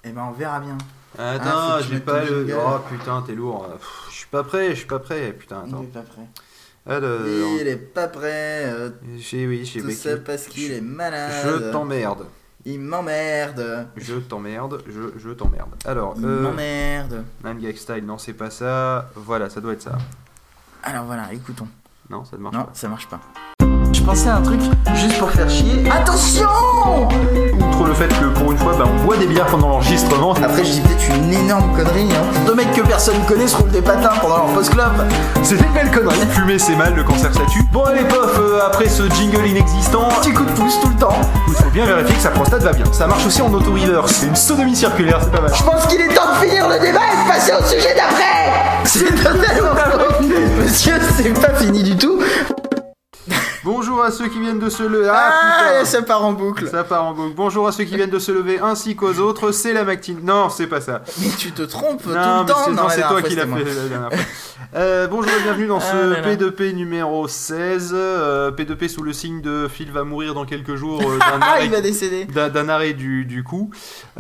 Eh ben on verra bien. Attends, faut que tu j'ai mettes pas ton le... jingle. Oh putain, t'es lourd. Je suis pas prêt, putain, Il attends. est pas prêt. Alors... Il est pas prêt. J'ai Tout ça parce qu'il est malade. Je t'emmerde. Il m'emmerde. Je t'emmerde. Alors, Il m'emmerde. 9gag style, non, c'est pas ça. Voilà, ça doit être ça. Alors voilà, écoutons. Non, ça ne marche Non, pas. ça marche pas. Je pensais à un truc juste pour faire chier. Attention! Outre le fait que pour une fois, on boit des bières pendant l'enregistrement. Après, je dis peut-être une énorme connerie. Deux mecs que personne connaît se roulent des patins pendant leur post-club. C'est une belle connerie. Fumer, c'est mal, le cancer, ça tue. Bon, allez, pof, après ce jingle inexistant, Petit coup de pouce tout le temps. il faut bien vérifier que sa prostate va bien. Ça marche aussi en auto-reverse. C'est une sodomie circulaire, c'est pas mal. Je pense qu'il est temps de finir le débat et de passer au sujet d'après. C'est totalement faux. Monsieur, c'est pas fini du tout. Bonjour à ceux qui viennent de se lever. Ah, ça part en boucle. Ça part en boucle. Bonjour à ceux qui viennent de se lever ainsi qu'aux autres. C'est la matinée. Non, c'est pas ça. Mais tu te trompes tout Non, le temps. non, c'est la toi dernière qui fois, l'as c'était fait moi. la dernière fois. Bonjour et bienvenue dans ce là là. P2P numéro 16. P2P sous le signe de Phil va mourir dans quelques jours Ah, il va décéder. d'un arrêt du cou. Ou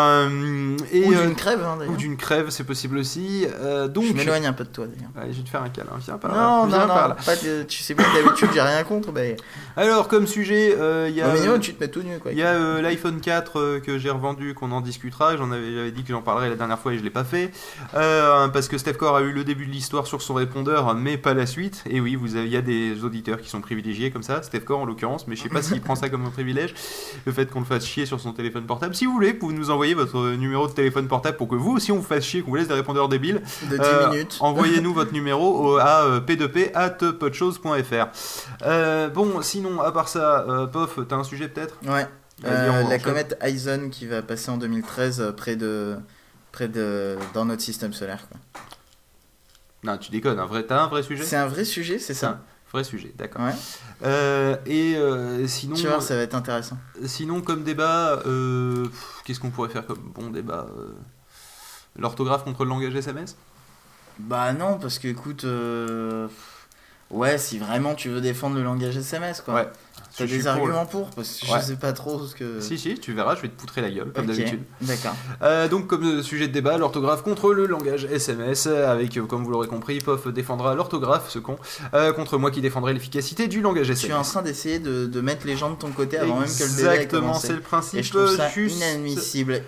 d'une crève, hein, ou d'ailleurs. d'une crève, c'est possible aussi. Donc, Je m'éloigne un peu de toi, d'ailleurs. Allez, je vais te faire un câlin. Viens par là. Non, Viens par là. pas de- tu sais bien que d'habitude j'ai rien contre, mais Alors, comme sujet, il y a. au minimum tu te mets tout nu quoi. Il y a l'iPhone 4 que j'ai revendu, qu'on en discutera. J'avais dit que j'en parlerais la dernière fois et je l'ai pas fait. Parce que Steph Core a eu le début de l'histoire sur son répondeur, mais pas la suite. Et oui, il y a des auditeurs qui sont privilégiés comme ça, Steph Core en l'occurrence, mais je sais pas s'il prend ça comme un privilège, le fait qu'on le fasse chier sur son téléphone portable. Si vous voulez, vous pouvez nous envoyer votre numéro de téléphone portable pour que vous aussi on vous fasse chier, qu'on vous laisse des répondeurs débiles. De 10 minutes. Envoyez-nous votre numéro à p2p@podchose.fr. Bon, sinon, à part ça, Pof, t'as un sujet peut-être? Ouais. Vas-y, on La enchaîne. comète Aizen qui va passer en 2013 près de dans notre système solaire quoi. Non, tu déconnes, t'as un vrai sujet? C'est un vrai sujet, c'est ça. Vrai sujet, d'accord. Ouais. Sinon, Tu vois, ça va être intéressant. sinon, comme débat, qu'est-ce qu'on pourrait faire comme bon débat? L'orthographe contre le langage SMS? Bah non, parce que écoute, ouais, si vraiment tu veux défendre le langage SMS quoi. Ouais. T'as Je suis des pour arguments pour, parce que Ouais. je sais pas trop ce que. Si, tu verras, je vais te poutrer la gueule, comme Ok, d'habitude. D'accord. Donc, comme sujet de débat, l'orthographe contre le langage SMS, avec, comme vous l'aurez compris, Pof défendra l'orthographe, ce con, contre moi qui défendrai l'efficacité du langage Tu es en SMS. train d'essayer de mettre les gens de ton côté avant même que le débat ait Exactement, commencé. c'est le principe. Et je trouve ça juste... inadmissible.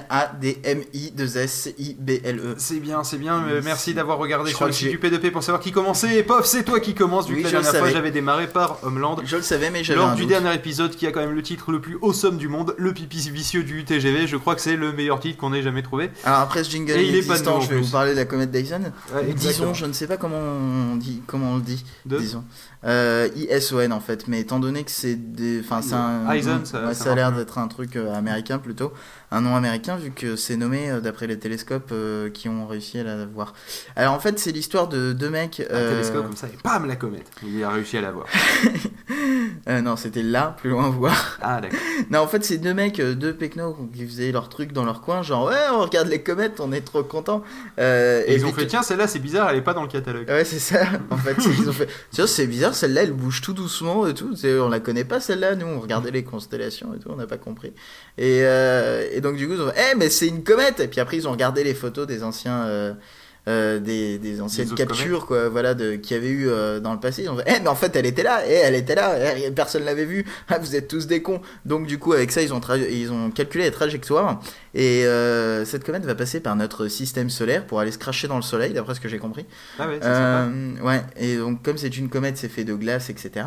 INADMI2SIBLE. C'est bien, mais merci d'avoir regardé Je sur crois le que site j'ai- du P2P pour savoir qui commençait. Et Pof, c'est toi qui commence, vu Oui, que la je le dernière fois savais. j'avais démarré par Homeland. Je le savais, mais j'avais Lors un du doute. dernier épisode qui a quand même le titre le plus awesome du monde, le pipi vicieux du TGV, je crois que c'est le meilleur titre qu'on ait jamais trouvé. Alors après ce jingle Et il est pas inexistant, nouveau, en je vais plus. vous parler de la comète Dyson. Ouais, Disons, exactement. je ne sais pas comment on le dit. De- Disons. ISON en fait, mais étant donné que c'est des. Enfin, c'est un. Eisen, ouais, ça ça a l'air marche mieux. d'être un truc américain plutôt. Un nom américain, vu que c'est nommé d'après les télescopes qui ont réussi à la voir. Alors en fait, c'est l'histoire de deux mecs. Un télescope comme ça, et bam, la comète. Il a réussi à la voir. Non, c'était là, plus loin voir. Ah, d'accord. Non, en fait, c'est deux mecs, deux pecnos qui faisaient leur truc dans leur coin, genre ouais, on regarde les comètes, on est trop contents. Et ils ont puis fait, tiens, celle-là, c'est bizarre, elle est pas dans le catalogue. Ouais, c'est ça. En fait, ils ont fait. Tu vois, c'est bizarre, celle-là, elle bouge tout doucement et tout. On la connaît pas, celle-là. Nous, on regardait les constellations et tout, on n'a pas compris. Et donc, du coup, ils ont fait, mais c'est une comète. Et puis après, ils ont regardé les photos des anciens. Des anciennes Des autres captures quoi, voilà, qu'il y avait eu dans le passé. Ils ont fait, mais en fait elle était là, elle était là, personne l'avait vue. Ah, vous êtes tous des cons. Donc du coup avec ça ils ont calculé les trajectoires et cette comète va passer par notre système solaire pour aller se cracher dans le soleil d'après ce que j'ai compris. Ah ouais, c'est sympa. Ouais, et donc comme c'est une comète, c'est fait de glace, etc.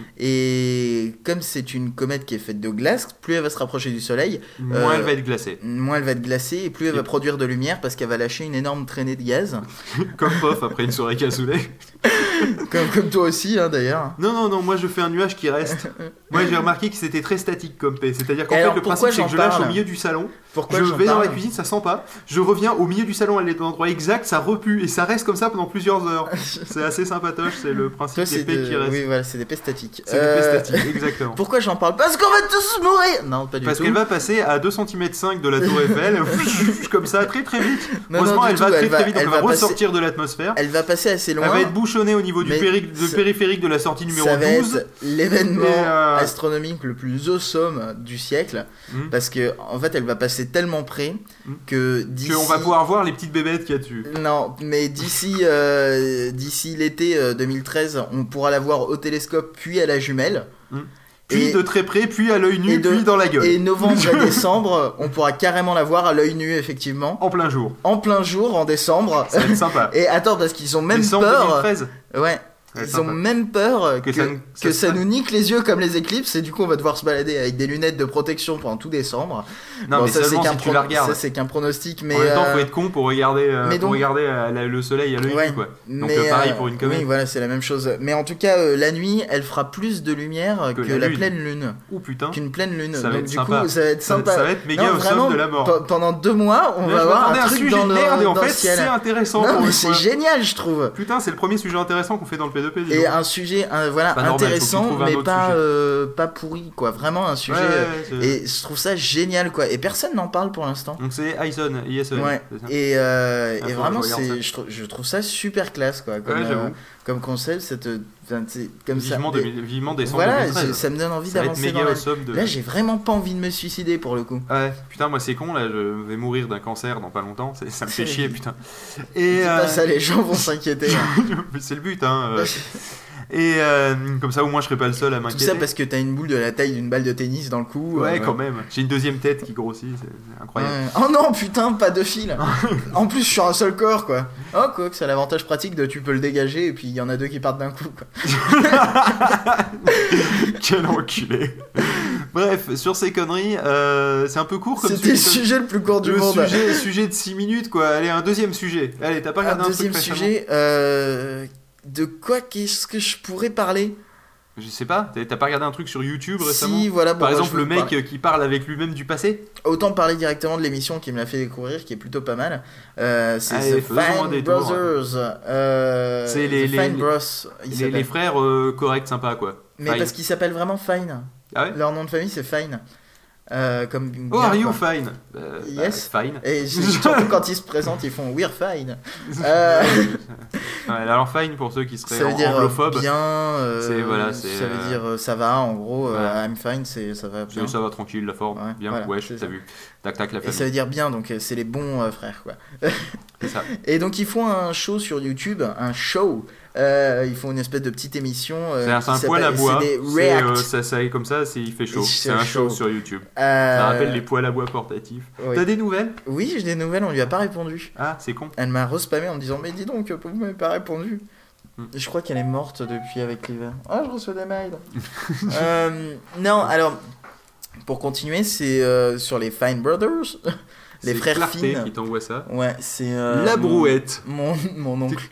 Et comme c'est une comète qui est faite de glace, plus elle va se rapprocher du soleil, Moins elle va être glacée. moins elle va être glacée et plus elle Et- va produire de lumière parce qu'elle va lâcher une énorme traînée de gaz. Comme Pof après une soirée cassoulet. comme toi aussi, hein, d'ailleurs. Non, moi je fais un nuage qui reste. Moi j'ai remarqué que c'était très statique comme paix. C'est-à-dire qu'en Et fait alors, le pourquoi principe c'est que j'en je lâche parle au milieu du salon. Pourquoi Je j'en vais dans parle la cuisine, ça sent pas. Je reviens au milieu du salon, elle est dans l'endroit exact, ça repue et ça reste comme ça pendant plusieurs heures. C'est assez sympatoche, c'est le principe Toi, des c'est paix qui restent. Oui, voilà, c'est des paix statiques. C'est des paix statiques, exactement. Pourquoi j'en parle? Parce qu'on va tous mourir. Non, pas du Parce tout. qu'elle va passer à 2,5 cm de la tour Eiffel, comme ça, très très vite. Non, Heureusement, du elle tout, va très très vite, donc elle va passer- ressortir de l'atmosphère. Elle va passer assez loin. Elle va être bouchonnée au niveau du Mais périphérique de la sortie numéro ça va 12. être l'événement Et, astronomique le plus awesome du siècle. Hmm. Parce que en fait, elle va passer c'est tellement près que d'ici... on va pouvoir voir les petites bébêtes qu'il y a dessus. Non, mais d'ici l'été 2013, on pourra la voir au télescope puis à la jumelle. Puis de très près, puis à l'œil nu, puis dans la gueule. Et novembre et décembre, on pourra carrément la voir à l'œil nu, effectivement. En plein jour. En plein jour, en décembre. Ça va être sympa. Et attends, parce qu'ils ont même décembre peur... 2013. Ouais. Ils ont même peur que ça nous nique les yeux comme les éclipses, et du coup on va devoir se balader avec des lunettes de protection pendant tout décembre. Non, bon, mais ça, seulement si tu la regardes. Ça c'est qu'un pronostic, mais en même temps faut être con pour regarder, le soleil à l'œil nu, quoi. Donc pareil pour une comète. Oui, voilà, c'est la même chose. Mais en tout cas, la nuit, elle fera plus de lumière que la pleine lune. Oh putain. Qu'une pleine lune. Ça va donc être du sympa. coup, ça va être sympa. Ça va être méga au somme de la mort. Pendant 2 mois, on va avoir un truc dans le ciel. En fait, c'est intéressant. Non, mais c'est génial, je trouve. Putain, c'est le premier sujet intéressant qu'on fait dans le P2P. Et un sujet intéressant, mais pas pourri, quoi. Vraiment un sujet. Et je trouve ça génial, quoi. Et personne n'en parle pour l'instant. Donc c'est ISON. Ouais. Et vraiment, je trouve ça super classe, quoi. Comme concept, comme vivement décembre voilà, 2013. Ça me donne envie d'avancer dans Là, j'ai vraiment pas envie de me suicider pour le coup. Ouais, putain, moi c'est con, là, je vais mourir d'un cancer dans pas longtemps, ça me fait chier, putain. Et dis pas ça, les gens vont s'inquiéter. C'est le but, hein. Et comme ça, au moins, je serai pas le seul à m'inquiéter. Tout ça parce que t'as une boule de la taille d'une balle de tennis dans le cou. Ouais, quand même. J'ai une deuxième tête qui grossit, c'est incroyable. Oh non, putain, pas de fil. En plus, je suis un seul corps, quoi. Oh, quoi, que c'est l'avantage pratique de tu peux le dégager et puis il y en a 2 qui partent d'un coup, quoi. Quel enculé. Bref, sur ces conneries, c'est un peu court comme C'était le sujet le plus court du monde. Le sujet de 6 minutes, quoi. Allez, un deuxième sujet. Allez, t'as pas regardé un deuxième sujet de quoi qu'est-ce que je pourrais parler? Je sais pas, t'as pas regardé un truc sur YouTube récemment? Si, voilà. Par exemple, le mec qui parle avec lui-même du passé? Autant parler directement de l'émission qui me l'a fait découvrir, qui est plutôt pas mal. C'est The Fine Brothers. C'est les Fine Bros. Les frères corrects, sympas, quoi. Mais Fine. Parce qu'ils s'appellent vraiment Fine. Ah ouais? Leur nom de famille, c'est Fine. Comme oh, are you fine? Yes. Fine. Et surtout quand ils se présentent, ils font We're fine. Alors fine pour ceux qui seraient ça veut dire anglophobes. Bien. Ça veut dire ça va en gros. I'm fine, ça va bien. Ça va tranquille la forme. Ouais, bien. Voilà, ouais, t'as vu. Tac tac la famille. Et ça veut dire bien, donc c'est les bons frères, quoi. C'est ça. Et donc ils font un show sur YouTube, un show. Ils font une espèce de petite émission. C'est un poêle à bois. Ça comme ça, il fait chaud. C'est un show sur YouTube. Ça rappelle les poêles à bois portatifs. Oui. T'as des nouvelles? Oui, j'ai des nouvelles. On lui a pas répondu. Ah, c'est con. Elle m'a respammé en me disant mais dis donc, pourquoi vous m'avez pas répondu? Je crois qu'elle est morte depuis avec l'hiver. Ah, je reçois des mails. Non, alors pour continuer, c'est sur les Fine Brothers. Les frères Clarté Fine qui t'envoie ça. Ouais, c'est la Brouette. Mon oncle.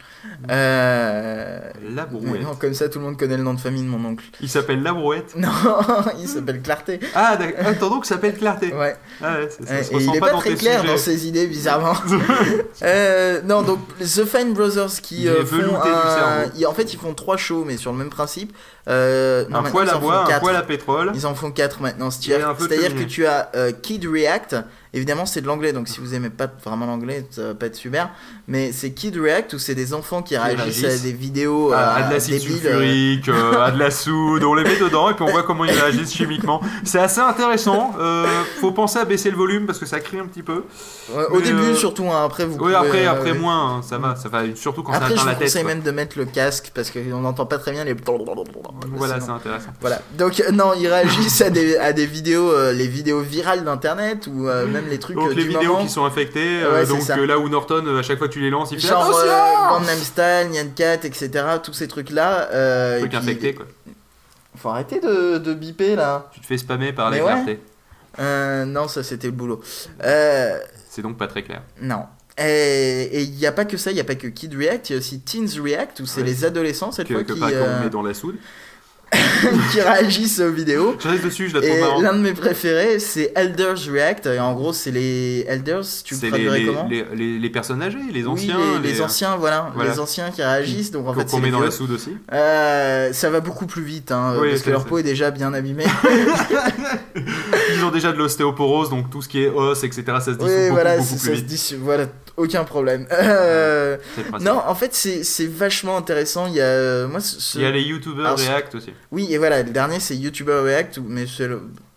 La Brouette. Non, comme ça, tout le monde connaît le nom de famille de mon oncle. Il s'appelle La Brouette. Non, il s'appelle Clarté. Ah, ton oncle s'appelle Clarté. Ouais. Ah ouais, ça se et il est pas très clair sujets. dans ses idées, bizarrement. Non, donc The Fine Brothers qui font en fait, ils font 3 shows, mais sur le même principe. Un poêle à bois, un poêle à pétrole. Ils en font 4 maintenant. C'est-à-dire que tu as Kid React. Évidemment, c'est de l'anglais, donc si vous aimez pas vraiment l'anglais, ça va pas être super. Mais c'est Kid React, où c'est des enfants qui réagissent à des vidéos à de l'acide sulfurique, à de la soude, on les met dedans et puis on voit comment ils réagissent chimiquement. C'est assez intéressant. Faut penser à baisser le volume parce que ça crie un petit peu. Au début, surtout. Hein, après, vous oui, pouvez, après moins, hein, ça va. Surtout quand après, ça atteint la tête. Après, je vous conseille même de mettre le casque parce qu'on n'entend pas très bien les. Voilà, c'est intéressant. Voilà. Donc non, ils réagissent à des vidéos, les vidéos virales d'internet ou même les trucs donc les vidéos moment. Qui sont infectées, ouais, donc là où Norton, à chaque fois que tu les lances, il fait genre attention Gangnam Style, Nyan Cat, etc. Tous ces trucs là. Trucs infectés quoi. Faut arrêter de biper là. Tu te fais spammer par les clartés. Non, ça c'était le boulot. C'est donc pas très clair. Non. Et il n'y a pas que ça, il n'y a pas que Kid React, il y a aussi Teens React où c'est les adolescents cette fois qui met dans la soude. qui réagissent aux vidéos. Je reste dessus, je la trouve et marrante. L'un de mes préférés, c'est Elders React. Et en gros, c'est les Elders, tu le traduirais comment? Les personnes âgées, les anciens. Oui, les anciens, voilà. Les anciens qui réagissent. Donc en fait, qu'on met dans la soude aussi. Ça va beaucoup plus vite, hein, oui, parce que leur peau est déjà bien abîmée. Ils ont déjà de l'ostéoporose, donc tout ce qui est os, etc. Ça se dissout beaucoup plus vite. Voilà, aucun problème. Non, en fait, c'est vachement intéressant. Il y a, il y a les YouTubers React aussi. Oui, et voilà, le dernier c'est YouTuber React, mais c'est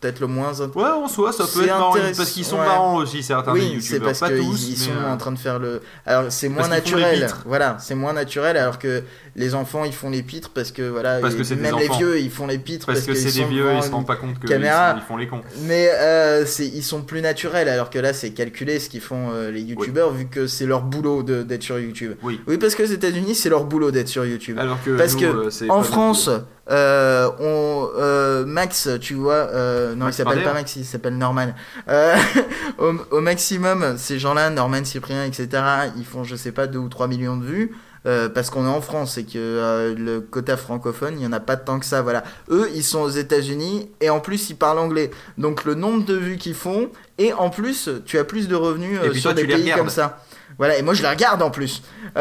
peut-être le moins. Ouais, en soi, ça peut C'est être marrant intéressant, parce qu'ils sont ouais. marrants aussi, certains des Oui, youtubeurs. c'est parce Pas tous, qu'ils mais, sont en train de faire le. Alors c'est moins parce qu'ils font les naturel. pitres. Voilà, c'est moins naturel alors que les enfants ils font les pitres parce que voilà. Parce que et c'est des même les enfants. vieux ils font les pitres Parce que qu'ils c'est des sont vieux et devant ils se une rendent pas compte qu'ils caméra. ils font les cons. Mais ils sont plus naturels alors que là c'est calculé ce qu'ils font les youtubeurs vu que c'est leur boulot d'être sur YouTube. Oui. Oui, parce que aux États-Unis c'est leur boulot d'être sur YouTube. Alors que Parce nous, que c'est en pas notre France, boulot. Max, tu vois, non, Max il s'appelle Rider. pas Max, il s'appelle Norman. Au maximum, ces gens-là, Norman, Cyprien, etc., ils font, je sais pas, 2 ou 3 millions de vues. Parce qu'on est en France et que le quota francophone, il y en a pas tant que ça. Voilà, eux, ils sont aux États-Unis et en plus, ils parlent anglais. Donc le nombre de vues qu'ils font et en plus, tu as plus de revenus Et puis sur toi, des tu les pays regardes. comme ça. Voilà, et moi je les regarde en plus.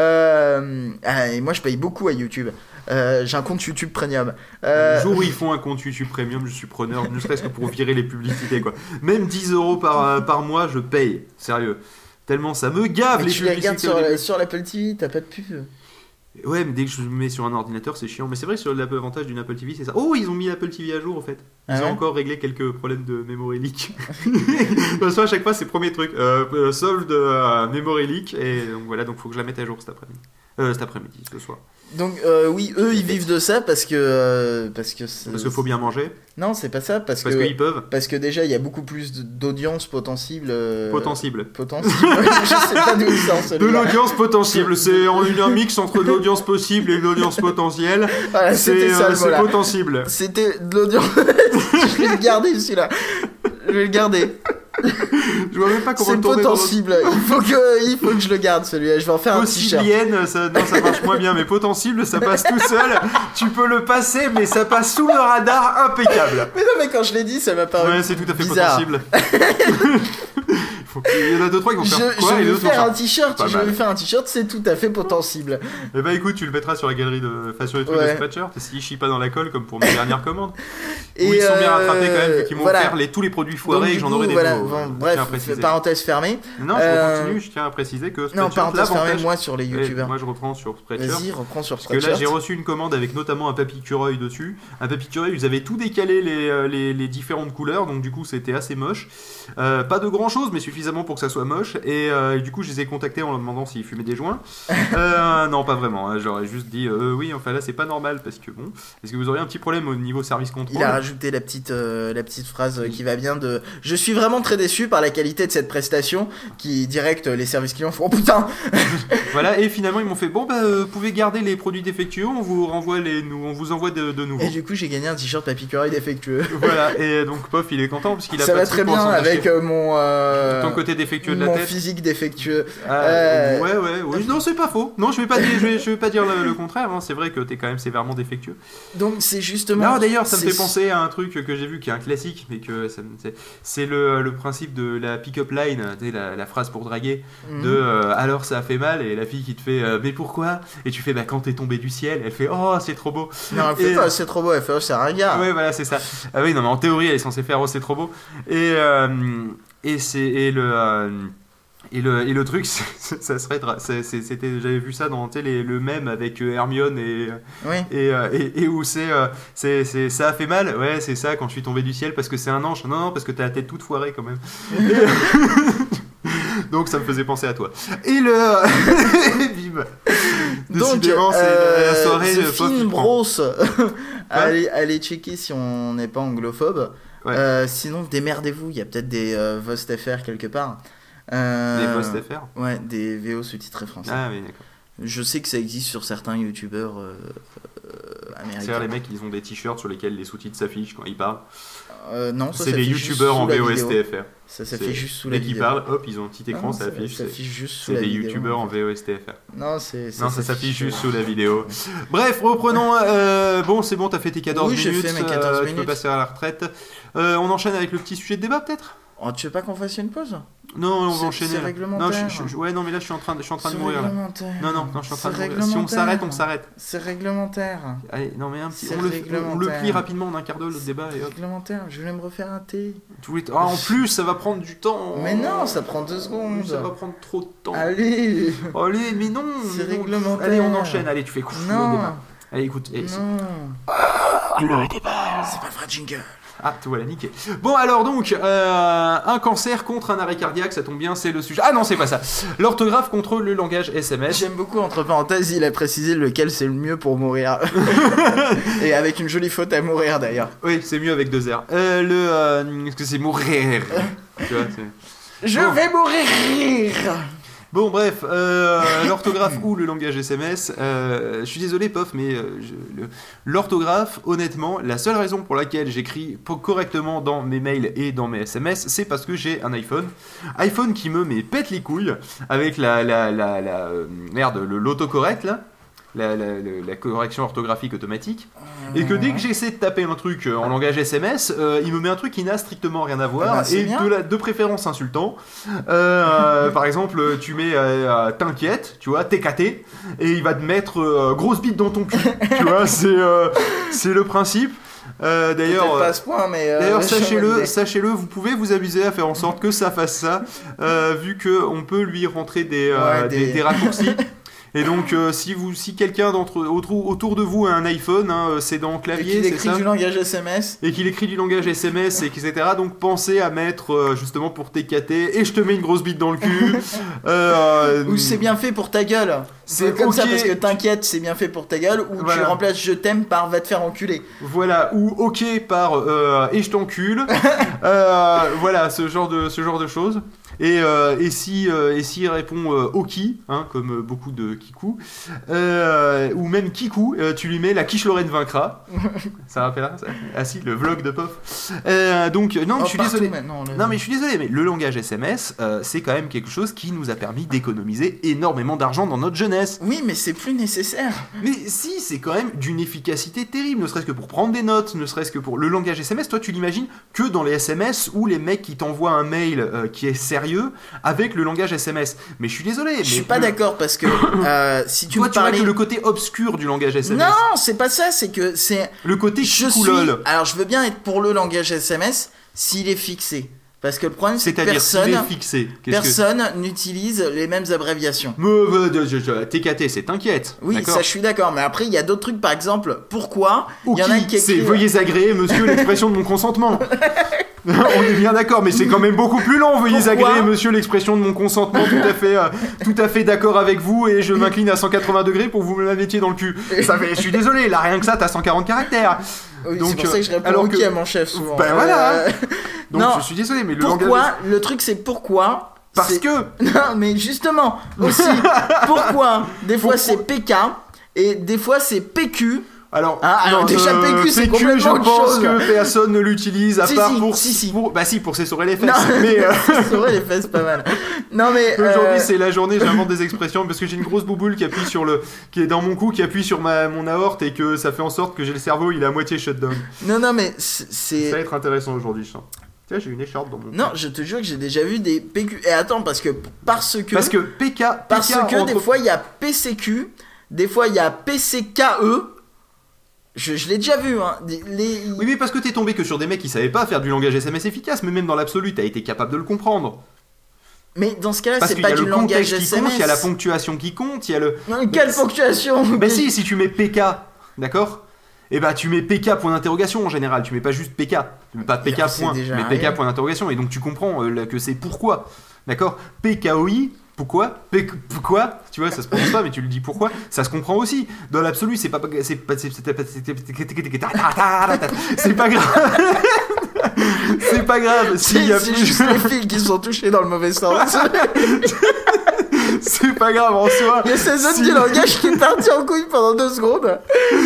Et moi je paye beaucoup à YouTube. J'ai un compte YouTube Premium. Le jour où ils font un compte YouTube Premium, je suis preneur, ne serait-ce que pour virer les publicités, quoi. Même 10 € par mois, je paye. Sérieux. Tellement ça me gave Mais les tu les regardes publicités. sur l'Apple TV, t'as pas de pub. Ouais, mais dès que je me mets sur un ordinateur, c'est chiant. Mais c'est vrai que sur l'avantage d'une Apple TV, c'est ça. Oh, ils ont mis l'Apple TV à jour, en fait. Ils Ah ont ouais encore réglé quelques problèmes de memory leak. De toute façon, à chaque fois, c'est le premier truc. Solve de memory leak. Et donc voilà, donc faut que je la mette à jour cet après-midi. Cet après-midi, ce soir. Donc oui, eux ils vivent de ça parce que Parce qu'il faut bien manger. Non, c'est pas ça parce Parce qu'ils peuvent. parce que déjà il y a beaucoup plus d'audience potentielle. Potentible. Potentielle. Je sais pas d'où il sort De celui-là. l'audience potentible. C'est un mix entre l'audience possible et l'audience potentielle. Voilà, c'était ça le C'est mot-là. potentible. C'était de l'audience. Je vais le garder celui-là. Je vais le garder. Je vois même pas comment C'est le tourner dans notre- potentible. Il faut que je le garde celui-là. Je vais en faire un t-shirt. Possibilienne, ça marche moins bien, mais potentible, ça passe tout seul. Tu peux le passer, mais ça passe sous le radar impeccable. Mais non, mais quand je l'ai dit, ça m'a paru Ouais, c'est tout à fait bizarre. potentible. Il y en a 2-3 qui vont faire quoi Je et les vais autres vont faire faire. un t-shirt. Pas Je mal. vais faire un t-shirt. C'est tout à fait potentible. Eh ben écoute, tu le mettras sur la galerie enfin sur les trucs Ouais. de Scratcher, s'ils chient pas dans la colle comme pour mes dernières commandes. Et Où ils sont bien rattrapés quand même, vu qu'ils m'ont voilà. offert tous les produits Donc, foirés et du que j'en coup, aurai des voilà, nouveaux. bon, Je bref, tiens à préciser. parenthèse fermée. Non, je continue, je tiens à préciser que Non, Spreadshirt, parenthèse fermée, l'avantage. moi sur les youtubeurs. Moi je reprends sur Spreadshirt. Vas-y, reprends sur Parce que là, j'ai Spreadshirt. reçu une commande avec notamment un papy-cureuil dessus. Un papy-cureuil, ils avaient tout décalé les différentes couleurs, donc du coup, c'était assez moche. Pas de grand chose, mais suffisamment pour que ça soit moche. Et du coup, je les ai contactés en leur demandant s'ils fumaient des joints. Non, pas vraiment. Hein. J'aurais juste dit oui, enfin là, c'est pas normal parce que bon, est-ce que vous auriez un petit problème au niveau service contrôle? Il a rajouté la petite phrase qui va bien de « Je suis vraiment très déçu par la qualité de cette prestation » qui direct les services clients font « Oh putain !» Voilà, et finalement, ils m'ont fait bon, vous pouvez garder les produits défectueux, on vous renvoie on vous envoie de nouveaux. Et du coup, j'ai gagné un t-shirt papy curry défectueux. Voilà, et donc Pof, il est content parce qu'il a Ça pas va de très sous pour bien s'en avec acheter. mon Ton côté défectueux de la mon tête. physique défectueux. Ouais. Non, c'est pas faux. Non, je vais pas dire, je vais pas dire le contraire. Hein. C'est vrai que t'es quand même sévèrement défectueux. Donc c'est justement. Non, d'ailleurs, ça me c'est- fait penser à un truc que j'ai vu qui est un classique, mais que c'est le principe de la pick-up line, tu sais, la phrase pour draguer, Mhm. de alors ça a fait mal, et la fille qui te fait mais pourquoi? Et tu fais bah quand t'es tombé du ciel, elle fait oh c'est trop beau. Non, elle fait Et- pas, c'est trop beau, elle fait oh, c'est un regard. Ouais, voilà, c'est ça. Ah oui, non, mais en théorie, elle est censée faire oh c'est trop beau. Et le truc, ça serait, c'était, j'avais vu ça dans le mème avec Hermione Oui. et où c'est ça a fait mal, ouais c'est ça quand je suis tombé du ciel parce que c'est un ange, non parce que t'as la tête toute foirée quand même. Donc ça me faisait penser à toi. Et bim. Donc, Décidément, c'est la soirée The de Pop qui Film prend. Bros. allez checker si on n'est pas anglophobe. Ouais. Sinon, démerdez-vous. Il y a peut-être des Vost FR quelque part. Des posts FR. Ouais, des VO sous-titrés français. Ah oui, d'accord. Je sais que ça existe sur certains youtubeurs américains. C'est-à-dire les mecs, ils ont des t-shirts sur lesquels les sous-titres s'affichent quand ils parlent. Non, ça C'est des s'affiche juste youtubeurs en sous la vidéo. VOSTFR. Ça s'affiche juste sous la Dès qu'ils vidéo. parlent, hop, ils ont un petit écran, Non, ça affiche. Ça s'affiche juste sous C'est la des vidéo. youtubeurs en VOSTFR. Non, ça s'affiche juste sous la vidéo. Bref, reprenons. Bon, c'est bon, t'as fait tes 14 Oui, j'ai minutes. fait mes 14 Tu minutes. peux passer à la retraite. On enchaîne avec le petit sujet de débat, peut-être? Oh, tu veux pas qu'on fasse une pause? Non, on va C'est- enchaîner. c'est là. réglementaire. Non, ouais, non, mais là, je suis en train de C'est mourir. Là. réglementaire. Non, je suis en train de C'est mourir. Si on réglementaire. s'arrête, on s'arrête. C'est réglementaire. Allez, non, mais un petit. C'est On le réglementaire. plie rapidement en un quart d'heure, le débat, et hop. Réglementaire, je voulais me refaire un thé. Ah, en plus, ça va prendre du temps. Mais non, ça prend 2 En secondes. plus, ça va prendre trop de temps. Allez. Allez, mais non. C'est mais non. réglementaire. Allez, on enchaîne. Allez, tu fais coup le Non. débat. Allez, écoute. Non. C'est pas vrai, jingle. Ah, tu vois la niquer. Bon, alors donc, un cancer contre un arrêt cardiaque, ça tombe bien, c'est le sujet. Ah non, c'est pas ça. L'orthographe contre le langage SMS. J'aime beaucoup, entre parenthèses, il a précisé lequel c'est le mieux pour mourir. Et avec une jolie faute à mourir d'ailleurs. Oui, c'est mieux avec 2 R. Parce que c'est mourir. Tu vois, Je vais mourir. Bon, bref, l'orthographe ou le langage SMS, je suis désolé, Pof, mais l'orthographe, honnêtement, la seule raison pour laquelle j'écris correctement dans mes mails et dans mes SMS, c'est parce que j'ai un iPhone. iPhone qui pète les couilles avec l'autocorrect, là. La correction orthographique automatique, et que dès que j'essaie de taper un truc en langage SMS, il me met un truc qui n'a strictement rien à voir, et de préférence insultant. Par exemple, tu mets t'inquiète, tu vois, TKT, et il va te mettre grosse bite dans ton cul, tu vois, c'est le principe. D'ailleurs, pas à ce point, mais d'ailleurs sachez-le, vous pouvez vous amuser à faire en sorte que ça fasse ça, vu qu'on peut lui rentrer des raccourcis. Et donc, si quelqu'un autour de vous a un iPhone, c'est dans clavier, et qu'il écrit du langage SMS. Et qu'il écrit du langage SMS, etc. Donc, pensez à mettre, justement, pour TKT, et je te mets une grosse bite dans le cul. Ou c'est bien fait pour ta gueule. C'est comme ça, parce que t'inquiète, c'est bien fait pour ta gueule. Ou tu remplaces je t'aime par va te faire enculer. Voilà, ou ok par et je t'encule. Voilà, ce genre de choses. Et s'il répond Oki, comme beaucoup de Kikou, ou même Kikou, tu lui mets la quiche Lorraine vaincra. Ça rappellera ça. Ah si, le vlog de Pof. Donc non, je suis désolé. Non mais je suis désolé, mais le langage SMS, c'est quand même quelque chose qui nous a permis d'économiser énormément d'argent dans notre jeunesse. Oui, mais c'est plus nécessaire. Mais si, c'est quand même d'une efficacité terrible, ne serait-ce que pour prendre des notes, ne serait-ce que pour le langage SMS. Toi, tu l'imagines que dans les SMS où les mecs qui t'envoient un mail qui est sérieux avec le langage SMS. Mais je suis désolé. Je suis pas d'accord parce que si tu toi, me tu vois parlais... que le côté obscur du langage SMS. Non, c'est pas ça, c'est que c'est... Le côté coulol. Alors, je veux bien être pour le langage SMS s'il est fixé. Parce que le problème, c'est que personne n'utilise les mêmes abréviations. TKT, c'est t'inquiète. Oui, d'accord. Ça je suis d'accord. Mais après, il y a d'autres trucs, par exemple, pourquoi il y en a qui c'est veuillez agréer, monsieur, l'expression de mon consentement. On est bien d'accord, mais c'est quand même beaucoup plus long. Veuillez agréer, monsieur, l'expression de mon consentement. Tout à fait d'accord avec vous, et je m'incline à 180 degrés pour vous me la mettiez dans le cul. Je suis désolé, là, rien que ça, t'as 140 caractères. Oui, donc, c'est pour ça que je réponds ok à mon chef souvent. Ben voilà. Donc non, je suis désolé, mais le truc c'est pourquoi. Parce que. Non, mais justement aussi pourquoi des fois c'est PK et des fois c'est PQ. Alors déjà PQ c'est complètement autre chose. Je pense que personne ne l'utilise à part pour s'essorer les fesses. Non, mais s'essorer les fesses pas mal. Non mais aujourd'hui c'est la journée, j'invente des expressions parce que j'ai une grosse bouboule qui est dans mon cou, qui appuie sur mon aorte, et que ça fait en sorte que j'ai le cerveau, il est à moitié shutdown. Non mais c'est ça va être intéressant aujourd'hui, je sens. Tiens, j'ai une écharpe dans mon... Non, je te jure que j'ai déjà vu des PQ. Et attends, parce que PK des fois il y a PCQ, des fois il y a PCKE. Je l'ai déjà vu, hein. Oui, mais parce que t'es tombé que sur des mecs qui savaient pas faire du langage SMS efficace, mais même dans l'absolu, t'as été capable de le comprendre. Mais dans ce cas-là, c'est pas du langage SMS. Il y a la ponctuation qui compte, il y a le... Quelle ponctuation? Bah si tu mets PK, d'accord? Et bah tu mets PK point d'interrogation en général, tu mets pas juste PK. Tu mets pas PK point, tu mets PK point d'interrogation, et donc tu comprends que c'est pourquoi. D'accord? PKOI. Pourquoi? Tu vois, ça se prononce pas, mais tu le dis pourquoi? Ça se comprend aussi. Dans l'absolu, c'est pas grave. C'est pas grave. C'est juste les fils qui sont touchés dans le mauvais sens. C'est pas grave en soi. Il y a ces zones du langage qui est parti en couille pendant 2 secondes.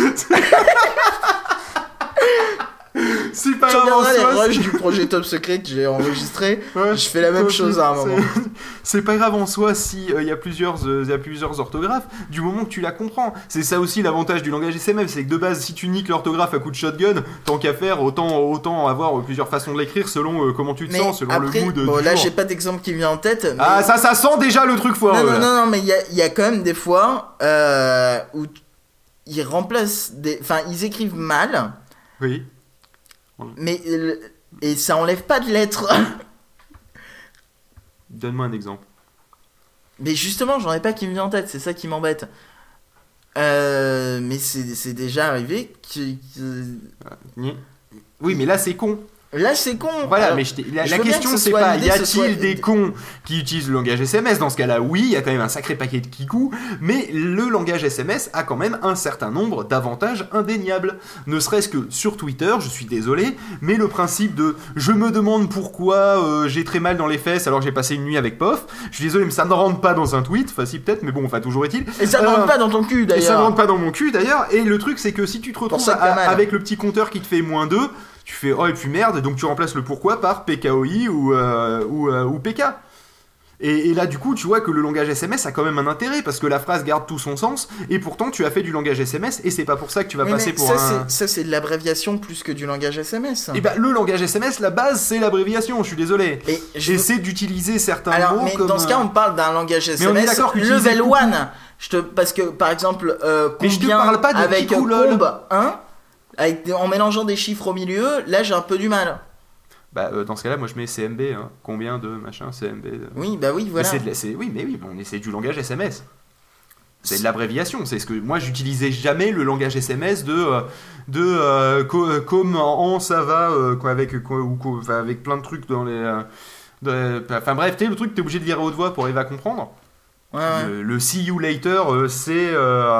C'est pas grave en soi. Les rushs du projet Top Secret que j'ai enregistré, je fais la même chose à un moment. C'est pas grave en soi si y a plusieurs orthographes, du moment que tu la comprends. C'est ça aussi l'avantage du langage SMS, c'est que de base, si tu niques l'orthographe à coup de shotgun, tant qu'à faire, autant avoir plusieurs façons de l'écrire selon comment tu te sens, selon après, le mood. Bon, du là, jour. j'ai pas d'exemple qui me vient en tête. Mais... Ah, ça sent déjà le truc foireux. Non, mais il y a quand même des fois où ils remplacent enfin, ils écrivent mal. Oui. Mais et ça enlève pas de lettres. Donne-moi un exemple. Mais justement, j'en ai pas qui me vient en tête, c'est ça qui m'embête. Mais c'est déjà arrivé Oui, mais là c'est con. Là, c'est con. Voilà, Alors, mais la veux bien question que ce c'est soit pas l'idée, y ce soit- a-t-il des cons qui utilisent le langage SMS? Dans ce cas-là, oui, il y a quand même un sacré paquet de kikous, mais le langage SMS a quand même un certain nombre d'avantages indéniables. Ne serait-ce que sur Twitter, je suis désolé, mais le principe de je me demande pourquoi j'ai très mal dans les fesses alors que j'ai passé une nuit avec POF, je suis désolé, mais ça ne rentre pas dans un tweet, enfin si peut-être, mais bon, enfin toujours est-il. Et ça ne rentre pas dans ton cul, Et ça ne d'ailleurs. rentre pas dans mon cul d'ailleurs, et le truc c'est que si tu te retrouves ça que t'as mal. avec le petit compteur qui te fait -2, tu fais oh et puis merde, donc tu remplaces le pourquoi par PKOI ou PK. Et là du coup tu vois que le langage SMS a quand même un intérêt parce que la phrase garde tout son sens et pourtant tu as fait du langage SMS et c'est pas pour ça que tu vas Oui, passer mais pour ça, c'est de l'abréviation plus que du langage SMS. Et bah le langage SMS, la base c'est l'abréviation, je suis désolé. Et je- J'essaie d'utiliser certains Alors, mots mais comme... dans ce cas, on parle d'un langage Mais on est SMS d'accord qu'utiliser level coucou- 1. Parce que, par exemple, Mais je te combien parle pas de avec kikou, lol. combe 1, en mélangeant des chiffres au milieu, là j'ai un peu du mal. Bah dans ce cas-là, moi je mets CMB, hein. Combien de machin CMB Oui, bah oui, Mais voilà. oui, mais oui, c'est du langage SMS. C'est de l'abréviation. C'est ce que moi j'utilisais jamais le langage SMS comment ça va avec plein de trucs dans les. Enfin bref, tu sais le truc que t'es obligé de dire à haute voix pour arriver à comprendre. Ouais, ouais. Le see you later, c'est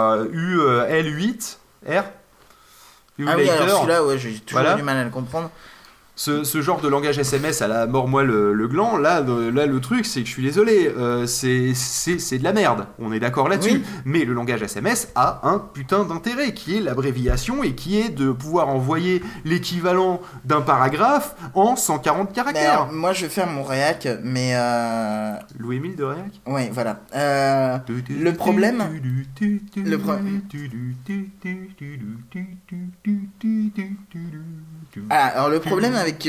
L8 R. See you Ah oui, later. alors celui-là, ouais, j'ai toujours Voilà. du mal à le comprendre. Ce genre de langage SMS à la mort-moi le gland, là le truc c'est que je suis désolé, c'est de la merde, on est d'accord là-dessus, Oui. mais le langage SMS a un putain d'intérêt qui est l'abréviation et qui est de pouvoir envoyer l'équivalent d'un paragraphe en 140 Mais caractères. alors, moi je vais faire mon réac, mais Louis-Émile de Réac. ouais, voilà. Le problème. Ah, alors le problème avec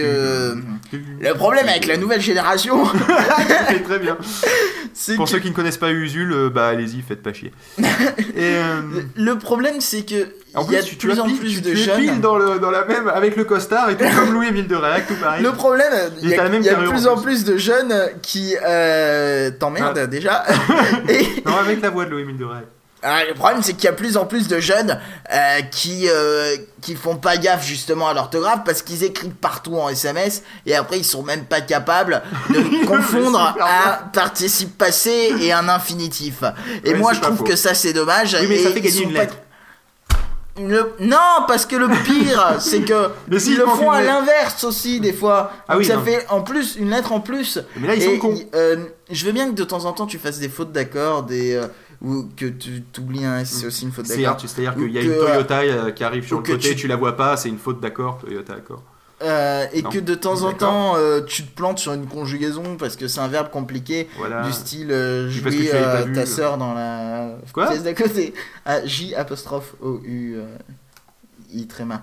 la nouvelle génération, C'est très bien. c'est Pour que ceux qui ne connaissent pas Usul, bah allez-y, faites pas chier. Et le problème c'est que en il y a plus, de plus en plus de tu es jeunes. pile dans la même avec le costard et tout comme Louis-Émile de Réac, tout pareil. Le problème, il y t'as la même a de carrure, plus en en plus de jeunes qui t'emmerdent déjà. Et Non, avec la voix de Louis-Émile de Réac. le problème, c'est qu'il y a de plus en plus de jeunes qui font pas gaffe justement à l'orthographe parce qu'ils écrivent partout en SMS et après ils sont même pas capables de confondre super un participe passé et un infinitif. Et Ouais, moi, c'est je pas trouve faux. que ça c'est dommage. Oui, mais ça et fait ils gagner sont une pas- lettre. Non, parce que le pire, c'est que Mais s'ils ils le manquent font une à lettre. l'inverse aussi des fois. Ah Donc oui, ça non. fait en plus une lettre en plus. Mais là, ils sont cons. Je veux bien que de temps en temps tu fasses des fautes d'accord, ou que tu t'oublies un S, c'est aussi une faute d'accord. C'est-à-dire Ou qu'il y a que, une Toyota qui arrive sur ou le que côté, tu- tu la vois pas, c'est une faute d'accord, Toyota d'accord. Et Non. que de temps en D'accord. temps tu te plantes sur une conjugaison parce que c'est un verbe compliqué Voilà. du style Puis parce que jouer tu l'avais pas vu. ta sœur dans la Quoi pièce d'à côté. J apostrophe O U I tréma.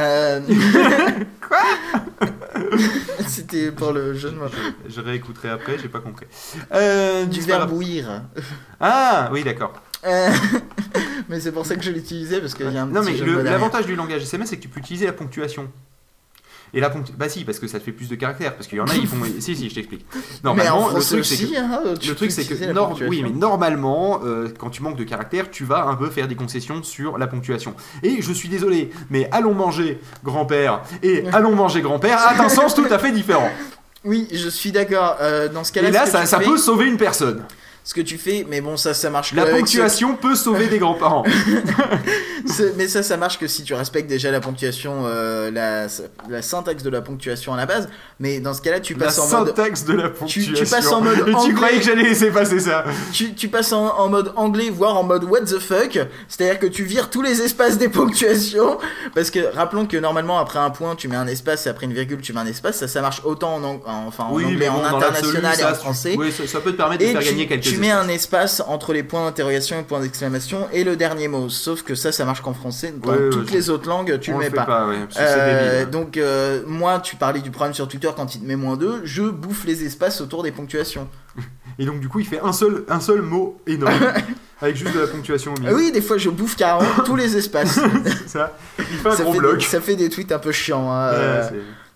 Quoi C'était pour le jeu de mots. Je réécouterai après, j'ai pas compris. Du c'est pas verbe grave. ouïr. Ah, oui, d'accord. Mais c'est pour ça que je l'utilisais parce qu'il y a un Non, petit mais jeu de mots derrière. l'avantage du langage SMS, c'est que tu peux utiliser la ponctuation. Et la ponctuation. Bah si, parce que ça te fait plus de caractères. Parce qu'il y en a, ils font. Si, je t'explique. Mais en Normalement, le français truc, c'est que. aussi, hein, tu Le peux truc, c'est utiliser que la ponctuation. oui, mais normalement, quand tu manques de caractère, tu vas un peu faire des concessions sur la ponctuation. Et je suis désolé, mais allons manger grand-père et allons manger grand-père a un sens tout à fait différent. Oui, je suis d'accord. Dans ce cas-là, Et là, ce que tu ça fais- peut sauver une personne. ce que tu fais, mais bon, ça marche que La avec ponctuation peut sauver des grands-parents. mais ça marche que si tu respectes déjà la ponctuation, la syntaxe de la ponctuation à la base. Mais dans ce cas-là, tu La passes en mode, syntaxe de la ponctuation. tu passes en mode Et tu anglais. croyais que j'allais laisser passer ça. tu passes en mode anglais, voire en mode what the fuck. C'est-à-dire que tu vires tous les espaces des ponctuations. Parce que rappelons que normalement, après un point, tu mets un espace, et après une virgule, tu mets un espace. Ça marche autant en anglais, mais bon, en dans international l'absolu, et en ça, français. Oui, ça peut te permettre de Et faire gagner quelques tu mets espaces. un espace entre les points d'interrogation et points d'exclamation et le dernier mot. Sauf que ça marche qu'en français. Dans Ouais, toutes les autres langues, tu On le mets fait pas. ouais, parce que c'est débile. Donc moi, tu parlais du problème sur Twitter quand il te met -2, je bouffe les espaces autour des ponctuations. Et donc du coup, il fait un seul mot énorme avec juste de la ponctuation au milieu. Oui, des fois je bouffe carrément tous les espaces. C'est ça. Il fait un ça, gros fait bloc. ça fait des tweets un peu chiants. Hein, Ouais,